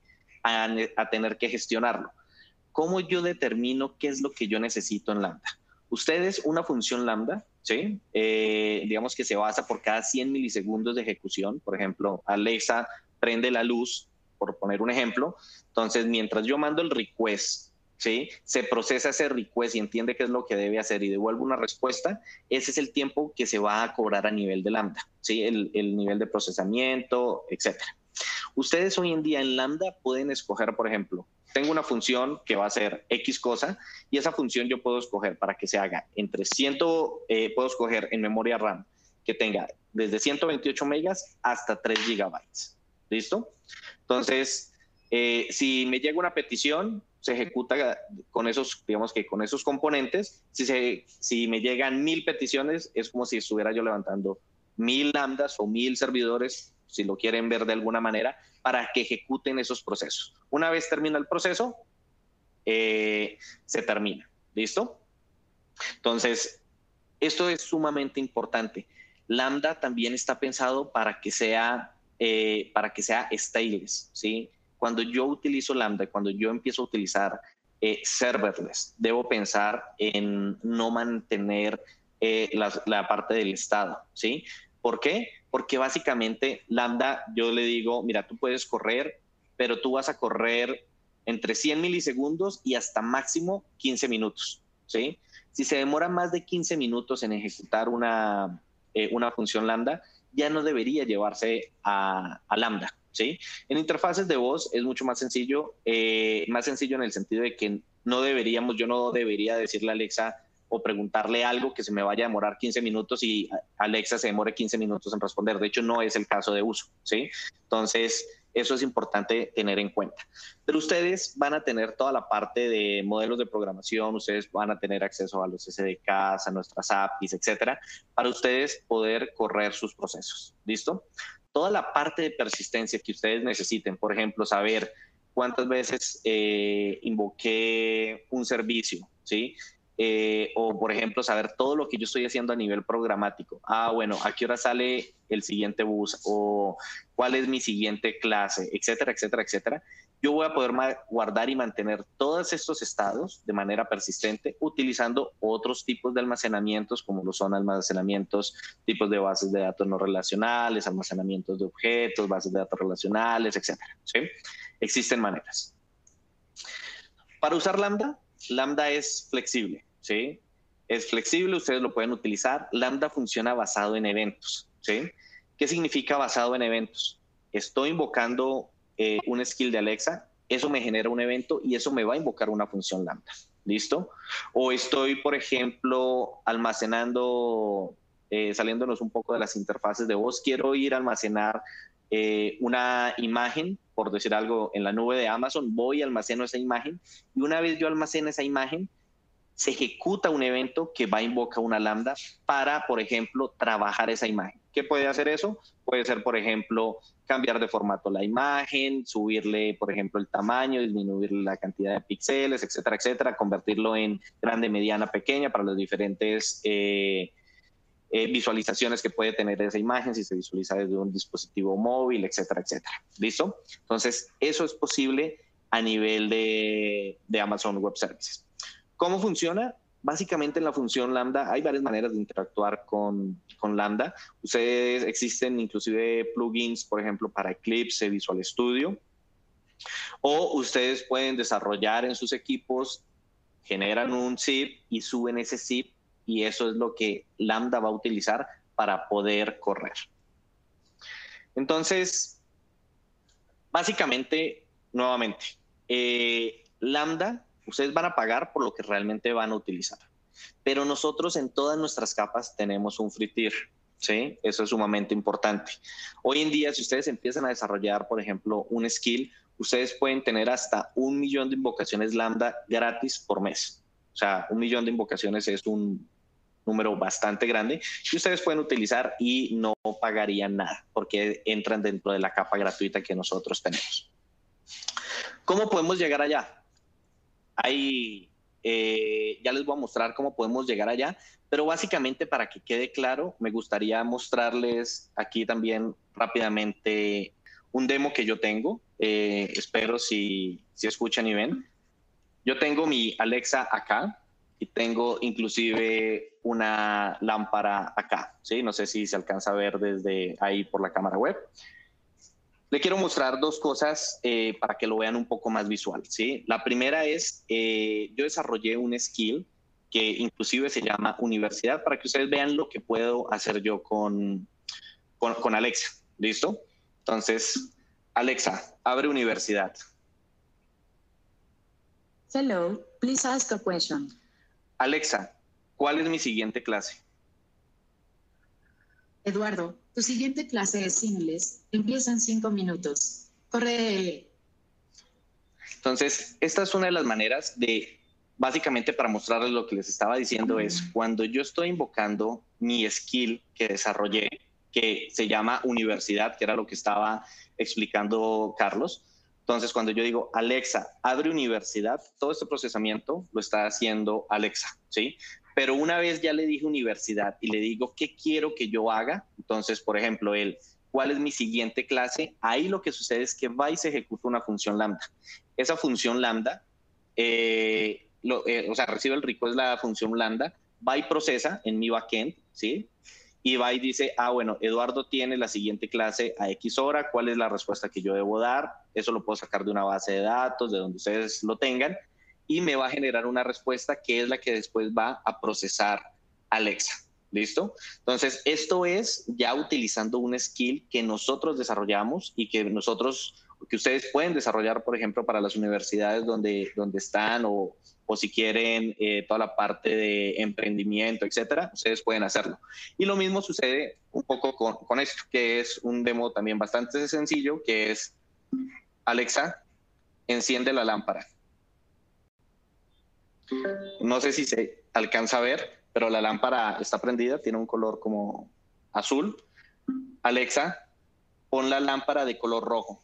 a tener que gestionarlo. ¿Cómo yo determino qué es lo que yo necesito en Lambda? Ustedes, una función Lambda, ¿sí? Digamos que se basa por cada 100 milisegundos de ejecución. Por ejemplo, Alexa prende la luz, por poner un ejemplo. Entonces, mientras yo mando el request, ¿sí? Se procesa ese request y entiende qué es lo que debe hacer y devuelve una respuesta. Ese es el tiempo que se va a cobrar a nivel de Lambda, ¿sí? El nivel de procesamiento, etcétera. Ustedes hoy en día en Lambda pueden escoger, por ejemplo, tengo una función que va a hacer X cosa y esa función yo puedo escoger para que se haga puedo escoger en memoria RAM que tenga desde 128 megas hasta 3 gigabytes. ¿Listo? Entonces, si me llega una petición, se ejecuta con esos, digamos que con esos componentes. Si me llegan 1000 peticiones, es como si estuviera yo levantando 1000 lambdas o 1000 servidores si lo quieren ver de alguna manera, para que ejecuten esos procesos. Una vez termina el proceso, se termina. ¿Listo? Entonces, esto es sumamente importante. Lambda también está pensado para que sea stateless, ¿sí? Cuando yo utilizo Lambda, cuando yo empiezo a utilizar serverless, debo pensar en no mantener la parte del estado, ¿sí? ¿Por qué? Porque básicamente Lambda, yo le digo, mira, tú puedes correr, pero tú vas a correr entre 100 milisegundos y hasta máximo 15 minutos, ¿sí? Si se demora más de 15 minutos en ejecutar una función Lambda, ya no debería llevarse a Lambda, ¿sí? En interfaces de voz es mucho más sencillo en el sentido de que yo no debería decirle a Alexa o preguntarle algo que se me vaya a demorar 15 minutos y Alexa se demore 15 minutos en responder. De hecho, no es el caso de uso, ¿sí? Entonces, eso es importante tener en cuenta. Pero ustedes van a tener toda la parte de modelos de programación, ustedes van a tener acceso a los SDKs, a nuestras APIs, etcétera, para ustedes poder correr sus procesos. ¿Listo? Toda la parte de persistencia que ustedes necesiten, por ejemplo, saber cuántas veces invoqué un servicio, ¿sí? O, por ejemplo, saber todo lo que yo estoy haciendo a nivel programático. Bueno, ¿a qué hora sale el siguiente bus? O ¿cuál es mi siguiente clase? Etcétera, etcétera, etcétera. Yo voy a poder guardar y mantener todos estos estados de manera persistente utilizando otros tipos de almacenamientos, como lo son almacenamientos, tipos de bases de datos no relacionales, almacenamientos de objetos, bases de datos relacionales, etcétera, ¿sí? Existen maneras. Para usar Lambda, Lambda es flexible, ¿sí? Es flexible, ustedes lo pueden utilizar. Lambda funciona basado en eventos, ¿sí? ¿Qué significa basado en eventos? Estoy invocando un skill de Alexa, eso me genera un evento y eso me va a invocar una función Lambda, ¿listo? O estoy, por ejemplo, almacenando, saliéndonos un poco de las interfaces de voz, quiero ir a almacenar una imagen, por decir algo, en la nube de Amazon, voy y almaceno esa imagen y una vez yo almaceno esa imagen, se ejecuta un evento que va a invocar una Lambda para, por ejemplo, trabajar esa imagen. ¿Qué puede hacer eso? Puede ser, por ejemplo, cambiar de formato la imagen, subirle, por ejemplo, el tamaño, disminuirle la cantidad de píxeles, etcétera, etcétera, convertirlo en grande, mediana, pequeña para los diferentes visualizaciones que puede tener esa imagen, si se visualiza desde un dispositivo móvil, etcétera, etcétera. ¿Listo? Entonces, eso es posible a nivel de Amazon Web Services. ¿Cómo funciona? Básicamente en la función Lambda hay varias maneras de interactuar con Lambda. Ustedes existen inclusive plugins, por ejemplo, para Eclipse, Visual Studio, o ustedes pueden desarrollar en sus equipos, generan un zip y suben ese zip y eso es lo que Lambda va a utilizar para poder correr. Entonces, básicamente, nuevamente, Lambda, ustedes van a pagar por lo que realmente van a utilizar. Pero nosotros en todas nuestras capas tenemos un free tier, ¿sí? Eso es sumamente importante. Hoy en día, si ustedes empiezan a desarrollar, por ejemplo, un skill, ustedes pueden tener hasta 1 millón de invocaciones Lambda gratis por mes. O sea, 1 millón de invocaciones es un número bastante grande que ustedes pueden utilizar y no pagarían nada porque entran dentro de la capa gratuita que nosotros tenemos. ¿Cómo podemos llegar allá? Ya les voy a mostrar cómo podemos llegar allá, pero básicamente para que quede claro, me gustaría mostrarles aquí también rápidamente un demo que yo tengo. Espero si escuchan y ven. Yo tengo mi Alexa acá y tengo inclusive una lámpara acá, ¿sí? No sé si se alcanza a ver desde ahí por la cámara web. Le quiero mostrar dos cosas para que lo vean un poco más visual, ¿sí? La primera es, yo desarrollé un skill que inclusive se llama Universidad para que ustedes vean lo que puedo hacer yo con Alexa, ¿listo? Entonces, Alexa, abre Universidad. Hello, please ask a question. Alexa, ¿cuál es mi siguiente clase? Eduardo, tu siguiente clase es inglés. Empieza en 5 minutos. Corre. Entonces, esta es una de las maneras de, básicamente para mostrarles lo que les estaba diciendo, es cuando yo estoy invocando mi skill que desarrollé, que se llama universidad, que era lo que estaba explicando Carlos. Entonces, cuando yo digo, Alexa, abre universidad, todo este procesamiento lo está haciendo Alexa, ¿sí? Pero una vez ya le dije universidad y le digo, ¿qué quiero que yo haga? Entonces, por ejemplo, ¿cuál es mi siguiente clase? Ahí lo que sucede es que va y se ejecuta una función lambda. Esa función lambda, o sea, recibe el request la función lambda, va y procesa en mi backend, ¿sí? Y va y dice, bueno, Eduardo tiene la siguiente clase a X hora, ¿cuál es la respuesta que yo debo dar? Eso lo puedo sacar de una base de datos, de donde ustedes lo tengan, y me va a generar una respuesta que es la que después va a procesar Alexa. ¿Listo? Entonces, esto es ya utilizando un skill que nosotros desarrollamos y que ustedes pueden desarrollar, por ejemplo, para las universidades donde están o si quieren toda la parte de emprendimiento, etcétera, ustedes pueden hacerlo. Y lo mismo sucede un poco con esto, que es un demo también bastante sencillo, que es Alexa, enciende la lámpara. No sé si se alcanza a ver, pero la lámpara está prendida, tiene un color como azul. Alexa, pon la lámpara de color rojo.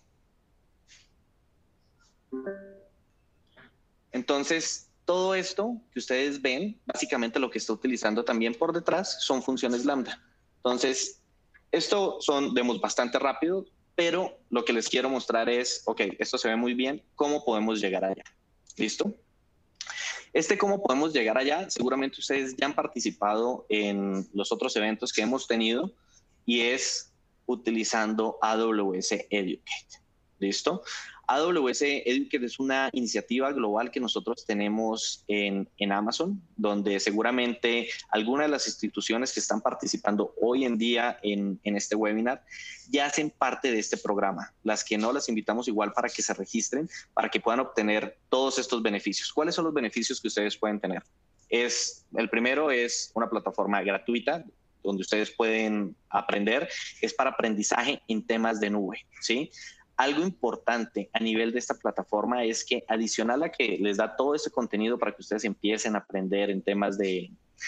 Entonces, todo esto que ustedes ven, básicamente lo que está utilizando también por detrás son funciones lambda. Entonces, esto son demos bastante rápido, pero lo que les quiero mostrar es, ok, esto se ve muy bien, ¿cómo podemos llegar allá? ¿Listo? ¿Cómo podemos llegar allá? Seguramente ustedes ya han participado en los otros eventos que hemos tenido y es utilizando AWS Educate. ¿Listo? AWS Educate es una iniciativa global que nosotros tenemos en Amazon, donde seguramente algunas de las instituciones que están participando hoy en día en este webinar ya hacen parte de este programa. Las que no, las invitamos igual para que se registren, para que puedan obtener todos estos beneficios. ¿Cuáles son los beneficios que ustedes pueden tener? El primero es una plataforma gratuita donde ustedes pueden aprender. Es para aprendizaje en temas de nube, ¿sí? Algo importante a nivel de esta plataforma es que adicional a que les da todo ese contenido para que ustedes empiecen a aprender en temas de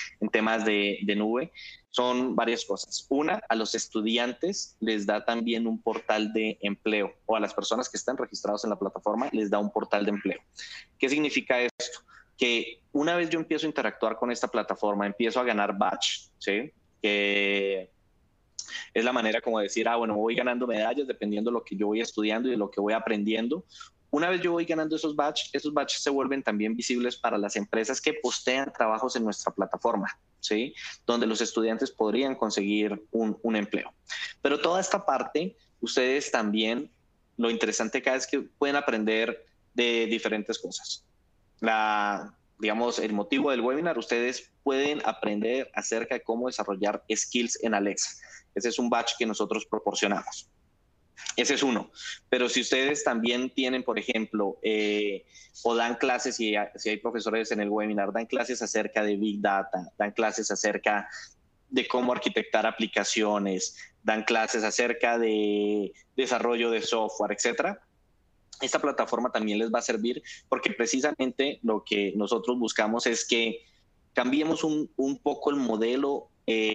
nube, son varias cosas. Una, a los estudiantes les da también un portal de empleo, o a las personas que están registrados en la plataforma les da un portal de empleo. ¿Qué significa esto? Que una vez yo empiezo a interactuar con esta plataforma, empiezo a ganar badge, ¿sí? Que es la manera como decir, bueno, voy ganando medallas dependiendo de lo que yo voy estudiando y de lo que voy aprendiendo. Una vez yo voy ganando esos badges se vuelven también visibles para las empresas que postean trabajos en nuestra plataforma, ¿sí? Donde los estudiantes podrían conseguir un empleo. Pero toda esta parte, ustedes también, lo interesante acá es que pueden aprender de diferentes cosas. Digamos, el motivo del webinar, ustedes pueden aprender acerca de cómo desarrollar skills en Alexa. Ese es un batch que nosotros proporcionamos. Ese es uno. Pero si ustedes también tienen, por ejemplo, o dan clases, si hay profesores en el webinar, dan clases acerca de Big Data, dan clases acerca de cómo arquitectar aplicaciones, dan clases acerca de desarrollo de software, etcétera. Esta plataforma también les va a servir porque precisamente lo que nosotros buscamos es que cambiemos un poco el modelo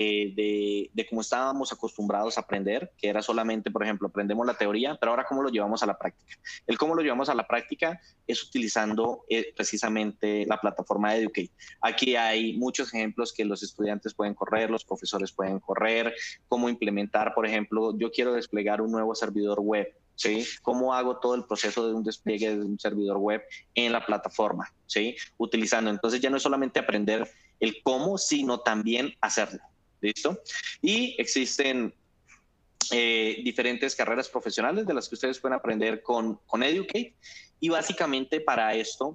de cómo estábamos acostumbrados a aprender, que era solamente, por ejemplo, aprendemos la teoría, pero ahora cómo lo llevamos a la práctica. El cómo lo llevamos a la práctica es utilizando precisamente la plataforma de Educate. Aquí hay muchos ejemplos que los estudiantes pueden correr, los profesores pueden correr, cómo implementar, por ejemplo, yo quiero desplegar un nuevo servidor web. ¿Sí? ¿Cómo hago todo el proceso de un despliegue de un servidor web en la plataforma? ¿Sí? Utilizando. Entonces ya no es solamente aprender el cómo, sino también hacerlo. ¿Listo? Y existen diferentes carreras profesionales de las que ustedes pueden aprender con Educate. Y básicamente para esto,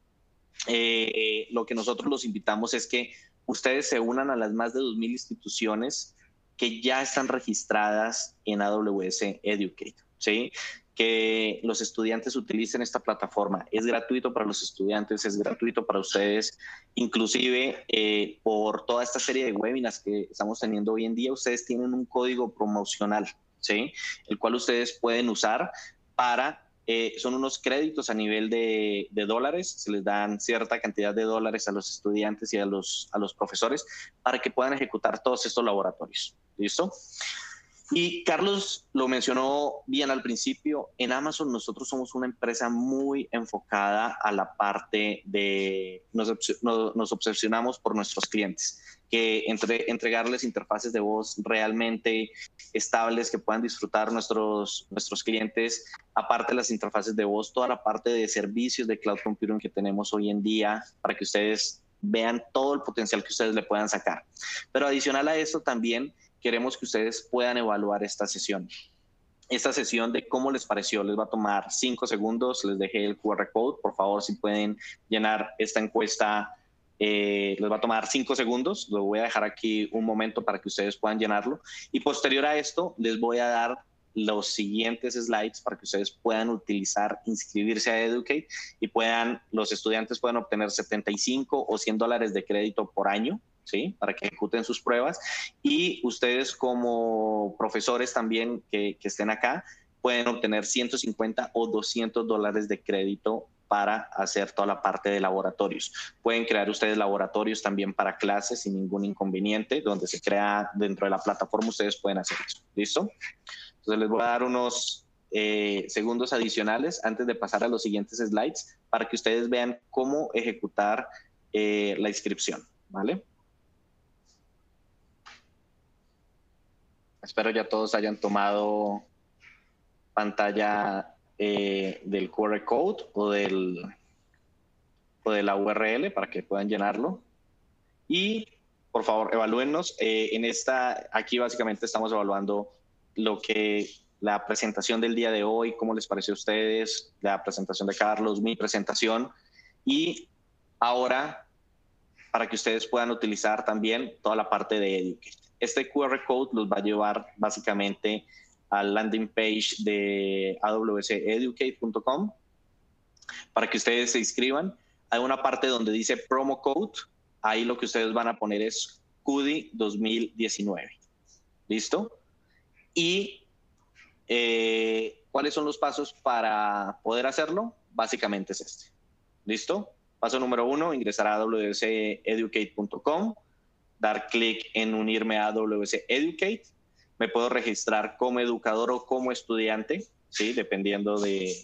lo que nosotros los invitamos es que ustedes se unan a las más de 2,000 instituciones que ya están registradas en AWS Educate. ¿Sí? Que los estudiantes utilicen esta plataforma. Es gratuito para los estudiantes, es gratuito para ustedes. Inclusive, por toda esta serie de webinars que estamos teniendo hoy en día, ustedes tienen un código promocional, ¿sí? El cual ustedes pueden usar para... son unos créditos a nivel de dólares, se les dan cierta cantidad de dólares a los estudiantes y a los profesores para que puedan ejecutar todos estos laboratorios. ¿Listo? Y Carlos lo mencionó bien al principio, en Amazon nosotros somos una empresa muy enfocada a la parte de, nos obsesionamos por nuestros clientes, que entregarles interfaces de voz realmente estables que puedan disfrutar nuestros clientes, aparte de las interfaces de voz, toda la parte de servicios de cloud computing que tenemos hoy en día para que ustedes vean todo el potencial que ustedes le puedan sacar. Pero adicional a eso también queremos que ustedes puedan evaluar esta sesión. Esta sesión de cómo les pareció, les va a tomar 5 segundos, les dejé el QR code, por favor si pueden llenar esta encuesta, les va a tomar 5 segundos, lo voy a dejar aquí un momento para que ustedes puedan llenarlo y posterior a esto les voy a dar los siguientes slides para que ustedes puedan utilizar, inscribirse a Educate y los estudiantes puedan obtener $75 o $100 de crédito por año, ¿sí? Para que ejecuten sus pruebas y ustedes como profesores también que estén acá pueden obtener $150 o $200 de crédito para hacer toda la parte de laboratorios. Pueden crear ustedes laboratorios también para clases sin ningún inconveniente, donde se crea dentro de la plataforma, ustedes pueden hacer eso. ¿Listo? Entonces les voy a dar unos segundos adicionales antes de pasar a los siguientes slides para que ustedes vean cómo ejecutar la inscripción, ¿vale? Espero ya todos hayan tomado pantalla del QR code o de la URL para que puedan llenarlo. Y por favor, evalúennos. Aquí básicamente estamos evaluando la presentación del día de hoy, cómo les pareció a ustedes, la presentación de Carlos, mi presentación. Y ahora, para que ustedes puedan utilizar también toda la parte de Educate. Este QR code los va a llevar básicamente al landing page de awseducate.com para que ustedes se inscriban. Hay una parte donde dice promo code. Ahí lo que ustedes van a poner es CUDI 2019. ¿Listo? Y ¿cuáles son los pasos para poder hacerlo? Básicamente es este. ¿Listo? Paso número 1, ingresar a awseducate.com, dar clic en unirme a AWS Educate. Me puedo registrar como educador o como estudiante, ¿sí? Dependiendo de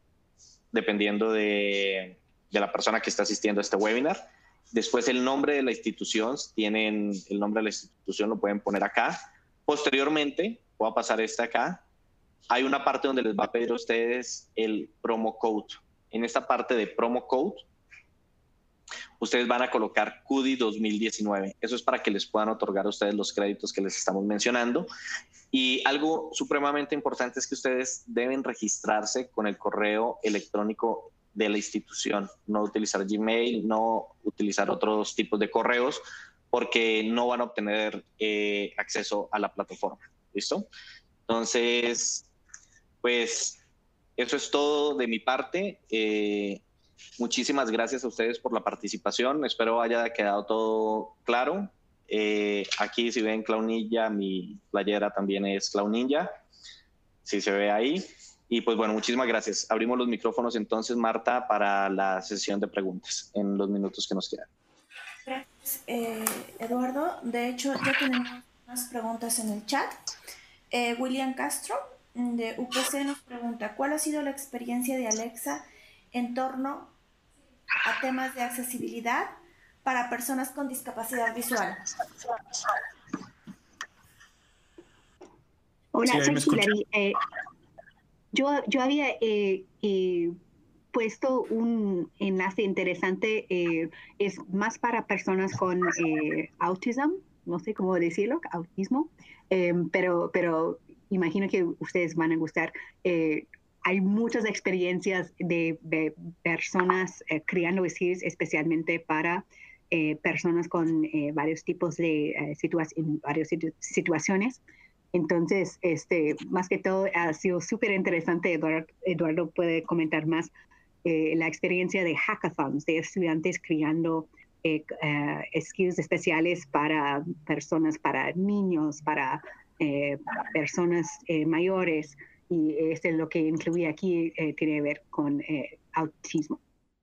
la persona que está asistiendo a este webinar. Después el nombre de la institución, tienen el nombre de la institución, lo pueden poner acá. Posteriormente, voy a pasar acá, hay una parte donde les va a pedir a ustedes el promo code. En esta parte de promo code, ustedes van a colocar CUDI 2019. Eso es para que les puedan otorgar a ustedes los créditos que les estamos mencionando. Y algo supremamente importante es que ustedes deben registrarse con el correo electrónico de la institución, no utilizar Gmail, no utilizar otros tipos de correos, porque no van a obtener acceso a la plataforma. ¿Listo? Entonces, pues eso es todo de mi parte. Muchísimas gracias a ustedes por la participación. Espero haya quedado todo claro. Aquí si ven Cloud Ninja, mi playera también es Cloud Ninja. Si se ve ahí. Y pues bueno, muchísimas gracias. Abrimos los micrófonos entonces, Marta, para la sesión de preguntas en los minutos que nos quedan. Gracias, Eduardo. De hecho, ya tenemos unas preguntas en el chat. William Castro, de UPC, nos pregunta, ¿cuál ha sido la experiencia de Alexa en torno a temas de accesibilidad para personas con discapacidad visual? Hola, sí, soy Hilary. Yo había puesto un enlace interesante, es más para personas con autism, no sé cómo decirlo, autismo, pero imagino que ustedes van a gustar. Hay muchas experiencias de personas creando skills especialmente para personas con varios tipos de varias situaciones. Entonces, más que todo, ha sido súper interesante. Eduardo puede comentar más la experiencia de hackathons, de estudiantes creando skills especiales para personas, para niños, para personas mayores. Y lo que incluye aquí tiene que ver con autismo.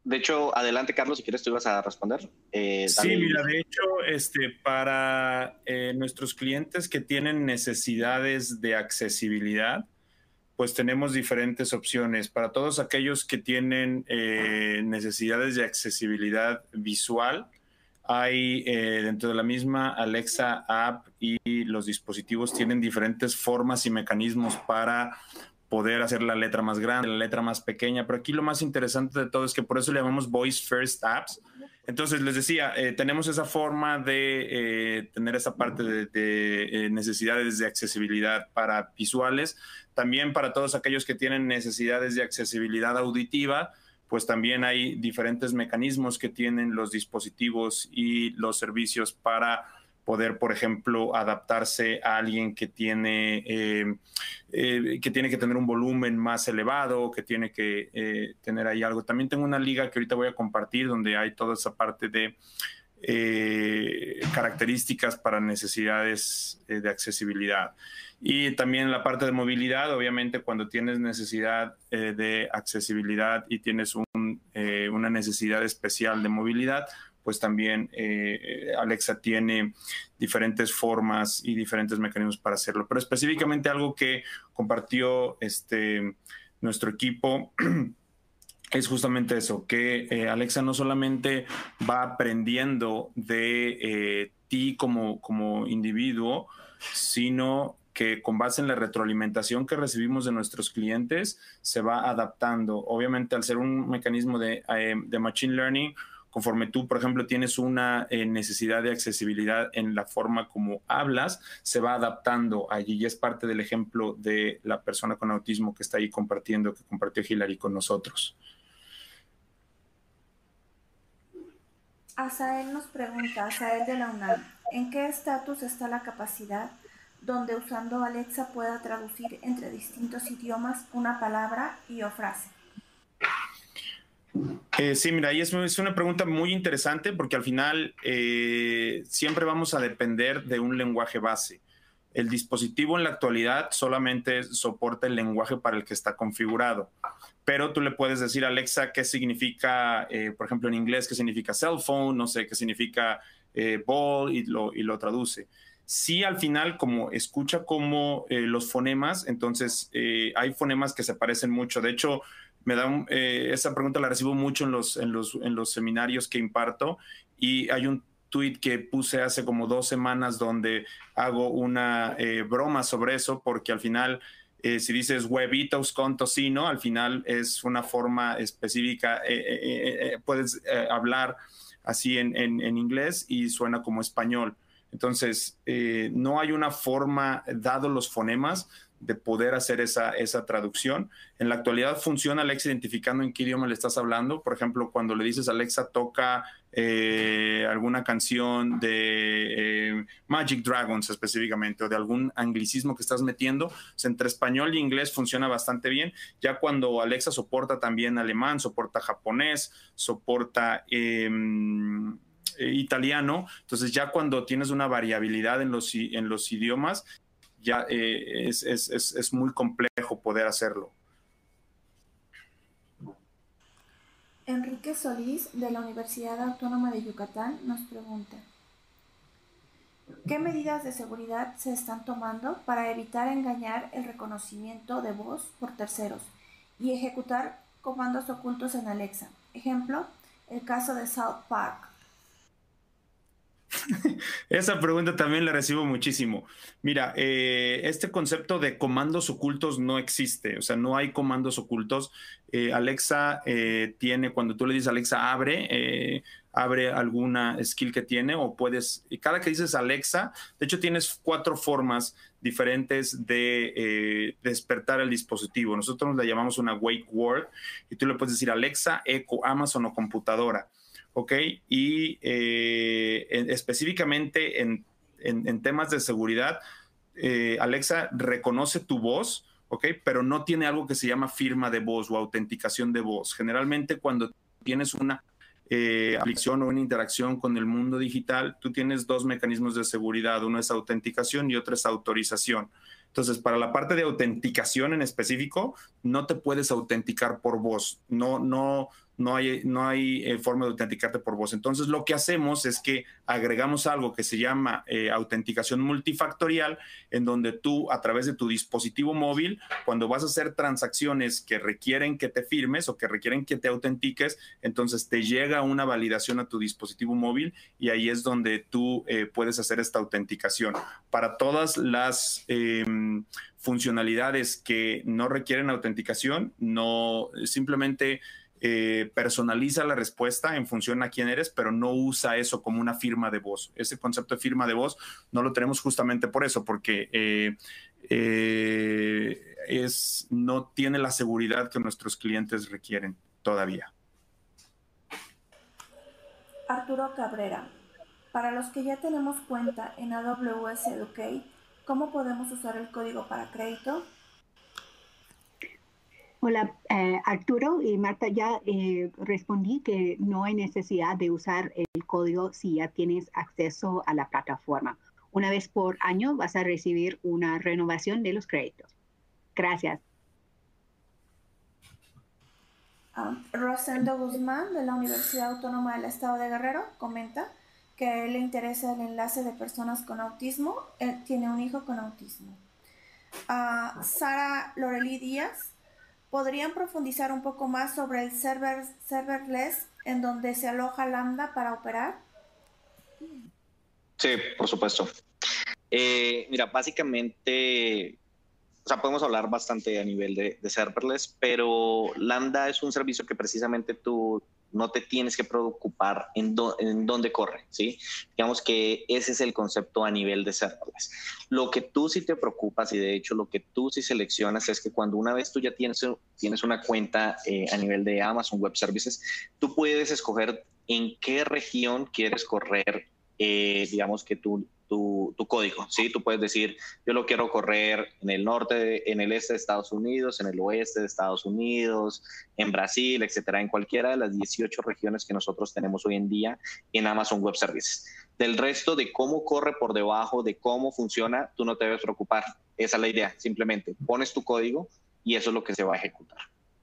De hecho, adelante, Carlos, si quieres tú ibas a responder. Sí, mira, de hecho, para nuestros clientes que tienen necesidades de accesibilidad, pues tenemos diferentes opciones. Para todos aquellos que tienen necesidades de accesibilidad visual, hay dentro de la misma Alexa app y los dispositivos tienen diferentes formas y mecanismos para poder hacer la letra más grande, la letra más pequeña. Pero aquí lo más interesante de todo es que por eso le llamamos Voice First Apps. Entonces, les decía, tenemos esa forma de tener esa parte de necesidades de accesibilidad para visuales. También para todos aquellos que tienen necesidades de accesibilidad auditiva, pues también hay diferentes mecanismos que tienen los dispositivos y los servicios para poder, por ejemplo, adaptarse a alguien que tiene que tener un volumen más elevado, que tiene que tener ahí algo. También tengo una liga que ahorita voy a compartir donde hay toda esa parte de características para necesidades de accesibilidad. Y también la parte de movilidad, obviamente cuando tienes necesidad de accesibilidad y tienes una necesidad especial de movilidad, pues también Alexa tiene diferentes formas y diferentes mecanismos para hacerlo. Pero específicamente algo que compartió nuestro equipo es justamente eso, que Alexa no solamente va aprendiendo de ti como individuo, sino que con base en la retroalimentación que recibimos de nuestros clientes, se va adaptando. Obviamente, al ser un mecanismo de Machine Learning, conforme tú, por ejemplo, tienes una necesidad de accesibilidad en la forma como hablas, se va adaptando allí. Y es parte del ejemplo de la persona con autismo que está ahí compartiendo, que compartió Hilary con nosotros. Asael nos pregunta, Asael de la UNAM, ¿en qué estatus está la capacidad donde usando Alexa pueda traducir entre distintos idiomas una palabra y o frase? Sí, mira, y es una pregunta muy interesante porque al final siempre vamos a depender de un lenguaje base. El dispositivo en la actualidad solamente soporta el lenguaje para el que está configurado, pero tú le puedes decir a Alexa qué significa, por ejemplo, en inglés, qué significa cell phone, no sé, qué significa ball y lo traduce. Sí, al final, como escucha como los fonemas, entonces hay fonemas que se parecen mucho. De hecho, esa pregunta la recibo mucho en los seminarios que imparto y hay un tweet que puse hace como 2 semanas donde hago una broma sobre eso porque al final si dices huevitos con tocino, al final es una forma específica, puedes hablar así en inglés y suena como español. Entonces, no hay una forma, dado los fonemas, de poder hacer esa traducción. En la actualidad funciona Alexa identificando en qué idioma le estás hablando. Por ejemplo, cuando le dices Alexa toca alguna canción de Magic Dragons específicamente o de algún anglicismo que estás metiendo, pues entre español y inglés funciona bastante bien. Ya cuando Alexa soporta también alemán, soporta japonés, soporta italiano, entonces ya cuando tienes una variabilidad en los idiomas, ya es muy complejo poder hacerlo. Enrique Solís, de la Universidad Autónoma de Yucatán, nos pregunta, ¿qué medidas de seguridad se están tomando para evitar engañar el reconocimiento de voz por terceros y ejecutar comandos ocultos en Alexa? Ejemplo, el caso de South Park. Esa pregunta también la recibo muchísimo. Mira, este concepto de comandos ocultos no existe, o sea, no hay comandos ocultos. Alexa tiene, cuando tú le dices Alexa abre alguna skill que tiene o puedes, cada que dices Alexa, de hecho tienes 4 formas diferentes de despertar el dispositivo. Nosotros la llamamos una wake word y tú le puedes decir Alexa, Echo, Amazon o computadora. ¿Ok? Y específicamente en temas de seguridad, Alexa reconoce tu voz, ¿ok? Pero no tiene algo que se llama firma de voz o autenticación de voz. Generalmente cuando tienes una aplicación o una interacción con el mundo digital, tú tienes 2 mecanismos de seguridad. Uno es autenticación y otro es autorización. Entonces, para la parte de autenticación en específico, no te puedes autenticar por voz. No no hay forma de autenticarte por voz. Entonces, lo que hacemos es que agregamos algo que se llama autenticación multifactorial, en donde tú, a través de tu dispositivo móvil, cuando vas a hacer transacciones que requieren que te firmes o que requieren que te autentiques, entonces te llega una validación a tu dispositivo móvil y ahí es donde tú puedes hacer esta autenticación. Para todas las funcionalidades que no requieren autenticación, no simplemente personaliza la respuesta en función a quién eres, pero no usa eso como una firma de voz. Ese concepto de firma de voz no lo tenemos justamente por eso, porque no tiene la seguridad que nuestros clientes requieren todavía. Arturo Cabrera, para los que ya tenemos cuenta en AWS Educate, ¿cómo podemos usar el código para crédito? Hola, Arturo y Marta, ya respondí que no hay necesidad de usar el código si ya tienes acceso a la plataforma. Una vez por año vas a recibir una renovación de los créditos. Gracias. Rosendo Guzmán, de la Universidad Autónoma del Estado de Guerrero, comenta que le interesa el enlace de personas con autismo. Él tiene un hijo con autismo. Sara Lorelí Díaz, ¿podrían profundizar un poco más sobre el serverless en donde se aloja Lambda para operar? Sí, por supuesto. Mira, básicamente, o sea, podemos hablar bastante a nivel de serverless, pero Lambda es un servicio que precisamente tú no te tienes que preocupar en dónde corre, ¿sí? Digamos que ese es el concepto a nivel de serverless. Lo que tú sí te preocupas, y de hecho lo que tú sí seleccionas, es que cuando una vez tú ya tienes una cuenta a nivel de Amazon Web Services, tú puedes escoger en qué región quieres correr, digamos que tu código, ¿sí? Tú puedes decir, yo lo quiero correr en el norte, en el este de Estados Unidos, en el oeste de Estados Unidos, en Brasil, etcétera, en cualquiera de las 18 regiones que nosotros tenemos hoy en día en Amazon Web Services. Del resto de cómo corre por debajo, de cómo funciona, tú no te debes preocupar. Esa es la idea, simplemente pones tu código y eso es lo que se va a ejecutar.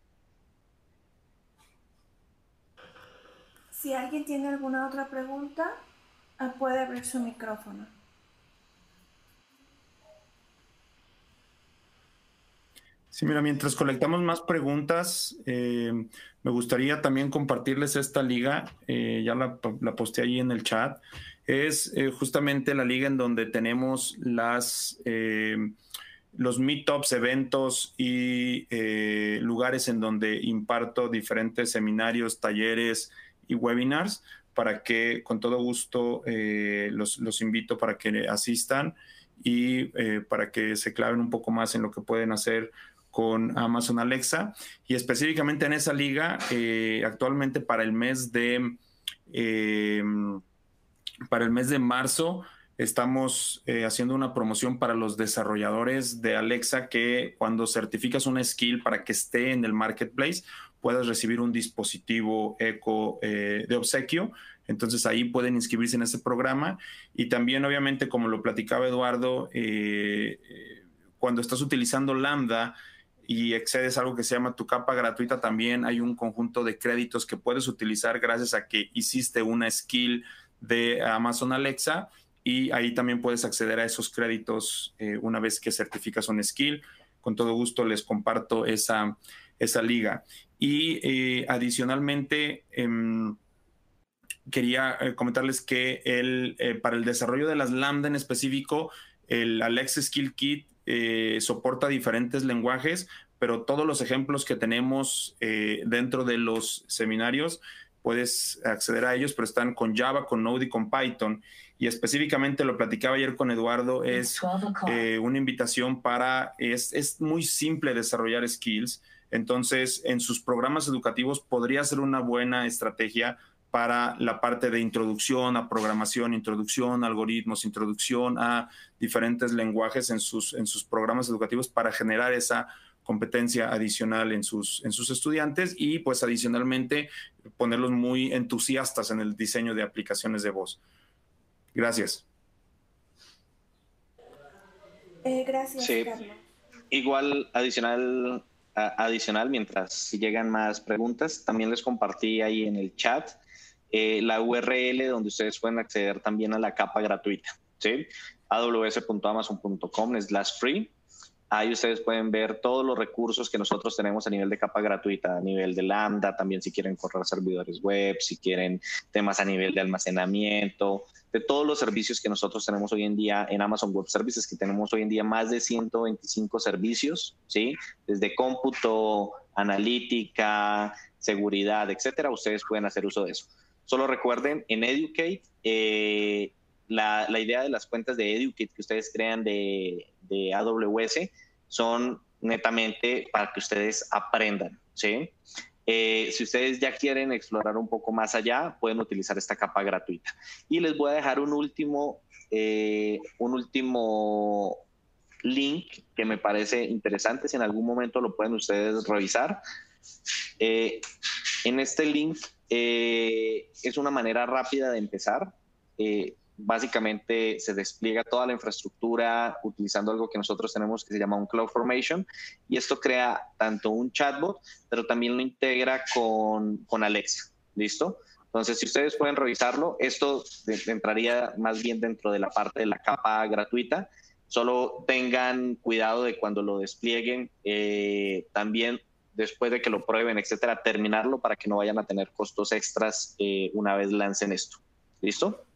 Si alguien tiene alguna otra pregunta, puede abrir su micrófono. Sí, mira, mientras colectamos más preguntas, me gustaría también compartirles esta liga, ya la posteé ahí en el chat. Es justamente la liga en donde tenemos los meetups, eventos y lugares en donde imparto diferentes seminarios, talleres y webinars, para que con todo gusto los invito para que asistan y para que se claven un poco más en lo que pueden hacer con Amazon Alexa. Y específicamente en esa liga, actualmente para el mes de marzo, estamos haciendo una promoción para los desarrolladores de Alexa, que cuando certificas una skill para que esté en el marketplace, puedas recibir un dispositivo Echo de obsequio. Entonces ahí pueden inscribirse en ese programa. Y también, obviamente, como lo platicaba Eduardo, cuando estás utilizando Lambda y excedes algo que se llama tu capa gratuita, también hay un conjunto de créditos que puedes utilizar gracias a que hiciste una skill de Amazon Alexa, y ahí también puedes acceder a esos créditos una vez que certificas un skill. Con todo gusto les comparto esa liga. Y adicionalmente, quería comentarles que para el desarrollo de las Lambda en específico, el Alexa Skill Kit soporta diferentes lenguajes, pero todos los ejemplos que tenemos dentro de los seminarios, puedes acceder a ellos, pero están con Java, con Node y con Python. Y específicamente, lo platicaba ayer con Eduardo, es una invitación es muy simple desarrollar skills. Entonces, en sus programas educativos podría ser una buena estrategia para la parte de introducción a programación, introducción a algoritmos, introducción a diferentes lenguajes en sus programas educativos, para generar esa competencia adicional en sus estudiantes, y pues adicionalmente ponerlos muy entusiastas en el diseño de aplicaciones de voz. Gracias. Gracias, sí. Carlos. Igual, adicional, adicional, mientras llegan más preguntas, también les compartí ahí en el chat la URL donde ustedes pueden acceder también a la capa gratuita, ¿sí? aws.amazon.com/free. Ahí ustedes pueden ver todos los recursos que nosotros tenemos a nivel de capa gratuita, a nivel de Lambda, también si quieren correr servidores web, si quieren temas a nivel de almacenamiento, de todos los servicios que nosotros tenemos hoy en día en Amazon Web Services, que tenemos hoy en día más de 125 servicios, ¿sí? Desde cómputo, analítica, seguridad, etcétera, ustedes pueden hacer uso de eso. Solo recuerden, en Educate, la idea de las cuentas de Educate que ustedes crean de AWS son netamente para que ustedes aprendan, ¿sí? Si ustedes ya quieren explorar un poco más allá, pueden utilizar esta capa gratuita. Y les voy a dejar un último link que me parece interesante, si en algún momento lo pueden ustedes revisar. En este link es una manera rápida de empezar. Básicamente se despliega toda la infraestructura utilizando algo que nosotros tenemos que se llama un CloudFormation, y esto crea tanto un chatbot, pero también lo integra con Alexa. ¿Listo? Entonces, si ustedes pueden revisarlo, esto entraría más bien dentro de la parte de la capa gratuita. Solo tengan cuidado de cuando lo desplieguen, también después de que lo prueben, etcétera, terminarlo para que no vayan a tener costos extras una vez lancen esto. ¿Listo?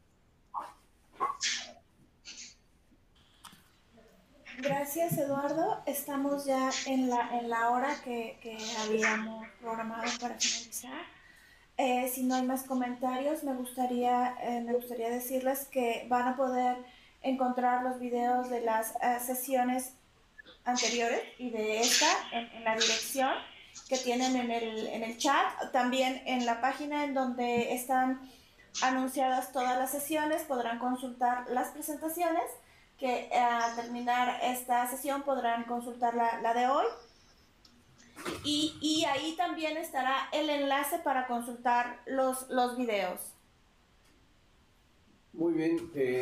Gracias, Eduardo. Estamos ya en la hora que habíamos programado para finalizar. Si no hay más comentarios, me gustaría decirles que van a poder encontrar los videos de las sesiones anteriores y de esta en la dirección que tienen en el chat. También en la página en donde están anunciadas todas las sesiones podrán consultar las presentaciones, que al terminar esta sesión podrán consultar la de hoy. Y ahí también estará el enlace para consultar los videos. Muy bien,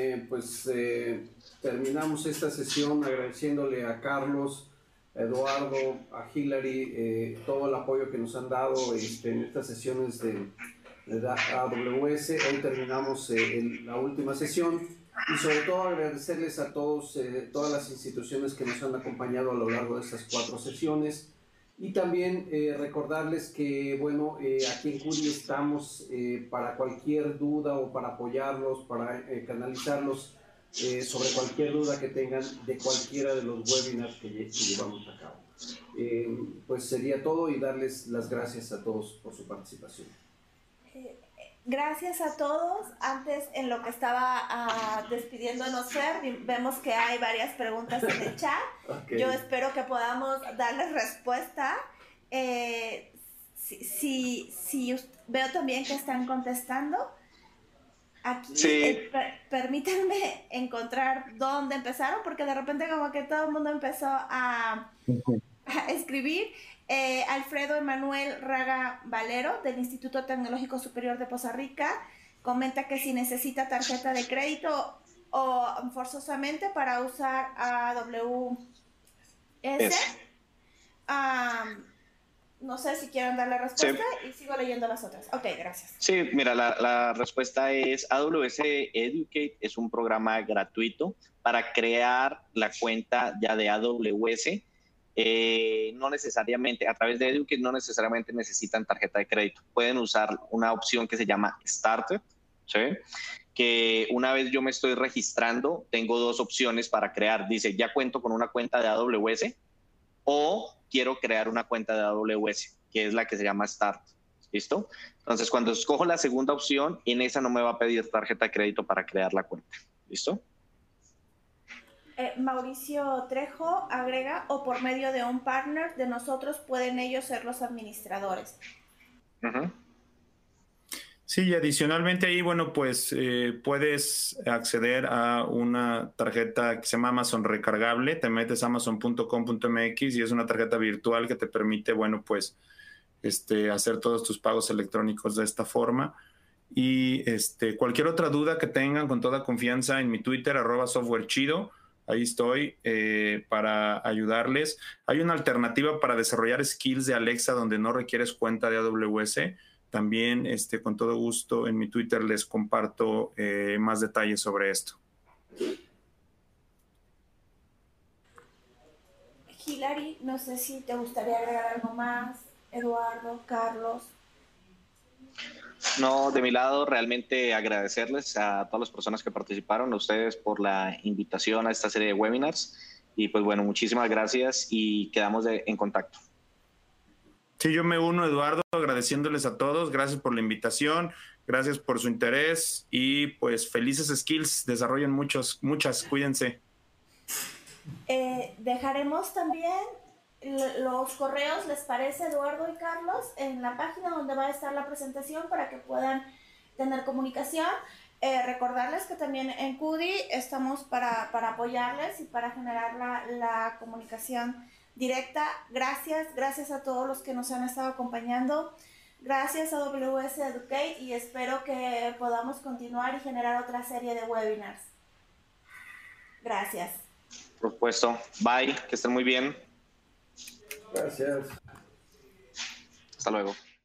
terminamos esta sesión agradeciéndole a Carlos, a Eduardo, a Hilary, todo el apoyo que nos han dado en estas sesiones de AWS. Hoy terminamos la última sesión, y sobre todo agradecerles a todos, todas las instituciones que nos han acompañado a lo largo de estas 4 sesiones. Y también recordarles que, bueno, aquí en Curi estamos para cualquier duda o para apoyarlos, para canalizarlos sobre cualquier duda que tengan de cualquiera de los webinars que llevamos a cabo. Pues sería todo, y darles las gracias a todos por su participación. Gracias a todos. Antes, en lo que estaba despidiéndonos, Fer, vemos que hay varias preguntas en el chat. Okay. Yo espero que podamos darles respuesta. Veo también que están contestando. Aquí, sí. Permítanme encontrar dónde empezaron, porque de repente como que todo el mundo empezó a escribir. Alfredo Emanuel Raga Valero, del Instituto Tecnológico Superior de Poza Rica, comenta que si necesita tarjeta de crédito o forzosamente para usar AWS. No sé si quieren dar la respuesta, sí. Y sigo leyendo las otras. Ok, gracias. Sí, mira, la respuesta es AWS Educate es un programa gratuito para crear la cuenta ya de AWS. No necesariamente, a través de Educate no necesariamente necesitan tarjeta de crédito. Pueden usar una opción que se llama Starter, ¿sí? Que una vez yo me estoy registrando, tengo 2 opciones para crear. Dice, ya cuento con una cuenta de AWS, o quiero crear una cuenta de AWS, que es la que se llama Start. ¿Listo? Entonces, cuando escojo la segunda opción, en esa no me va a pedir tarjeta de crédito para crear la cuenta. ¿Listo? Mauricio Trejo agrega, o por medio de un partner de nosotros pueden ellos ser los administradores. Sí, y adicionalmente ahí, bueno, pues puedes acceder a una tarjeta que se llama Amazon Recargable. Te metes a amazon.com.mx y es una tarjeta virtual que te permite, bueno, pues hacer todos tus pagos electrónicos de esta forma. Y cualquier otra duda que tengan, con toda confianza, en mi Twitter, @softwarechido. ahí estoy para ayudarles. Hay una alternativa para desarrollar skills de Alexa donde no requieres cuenta de AWS. También con todo gusto en mi Twitter les comparto más detalles sobre esto. Hilary, no sé si te gustaría agregar algo más. Eduardo, Carlos. No, de mi lado, realmente agradecerles a todas las personas que participaron, a ustedes por la invitación a esta serie de webinars. Y pues bueno, muchísimas gracias y quedamos en contacto. Sí, yo me uno, Eduardo, agradeciéndoles a todos. Gracias por la invitación, gracias por su interés y pues felices skills. Desarrollen muchas, cuídense. Dejaremos también los correos, ¿les parece, Eduardo y Carlos? En la página donde va a estar la presentación para que puedan tener comunicación. Recordarles que también en CUDI estamos para apoyarles y para generar la comunicación directa. Gracias a todos los que nos han estado acompañando. Gracias a AWS Educate y espero que podamos continuar y generar otra serie de webinars. Gracias. Por supuesto. Bye, que estén muy bien. Gracias. Hasta luego.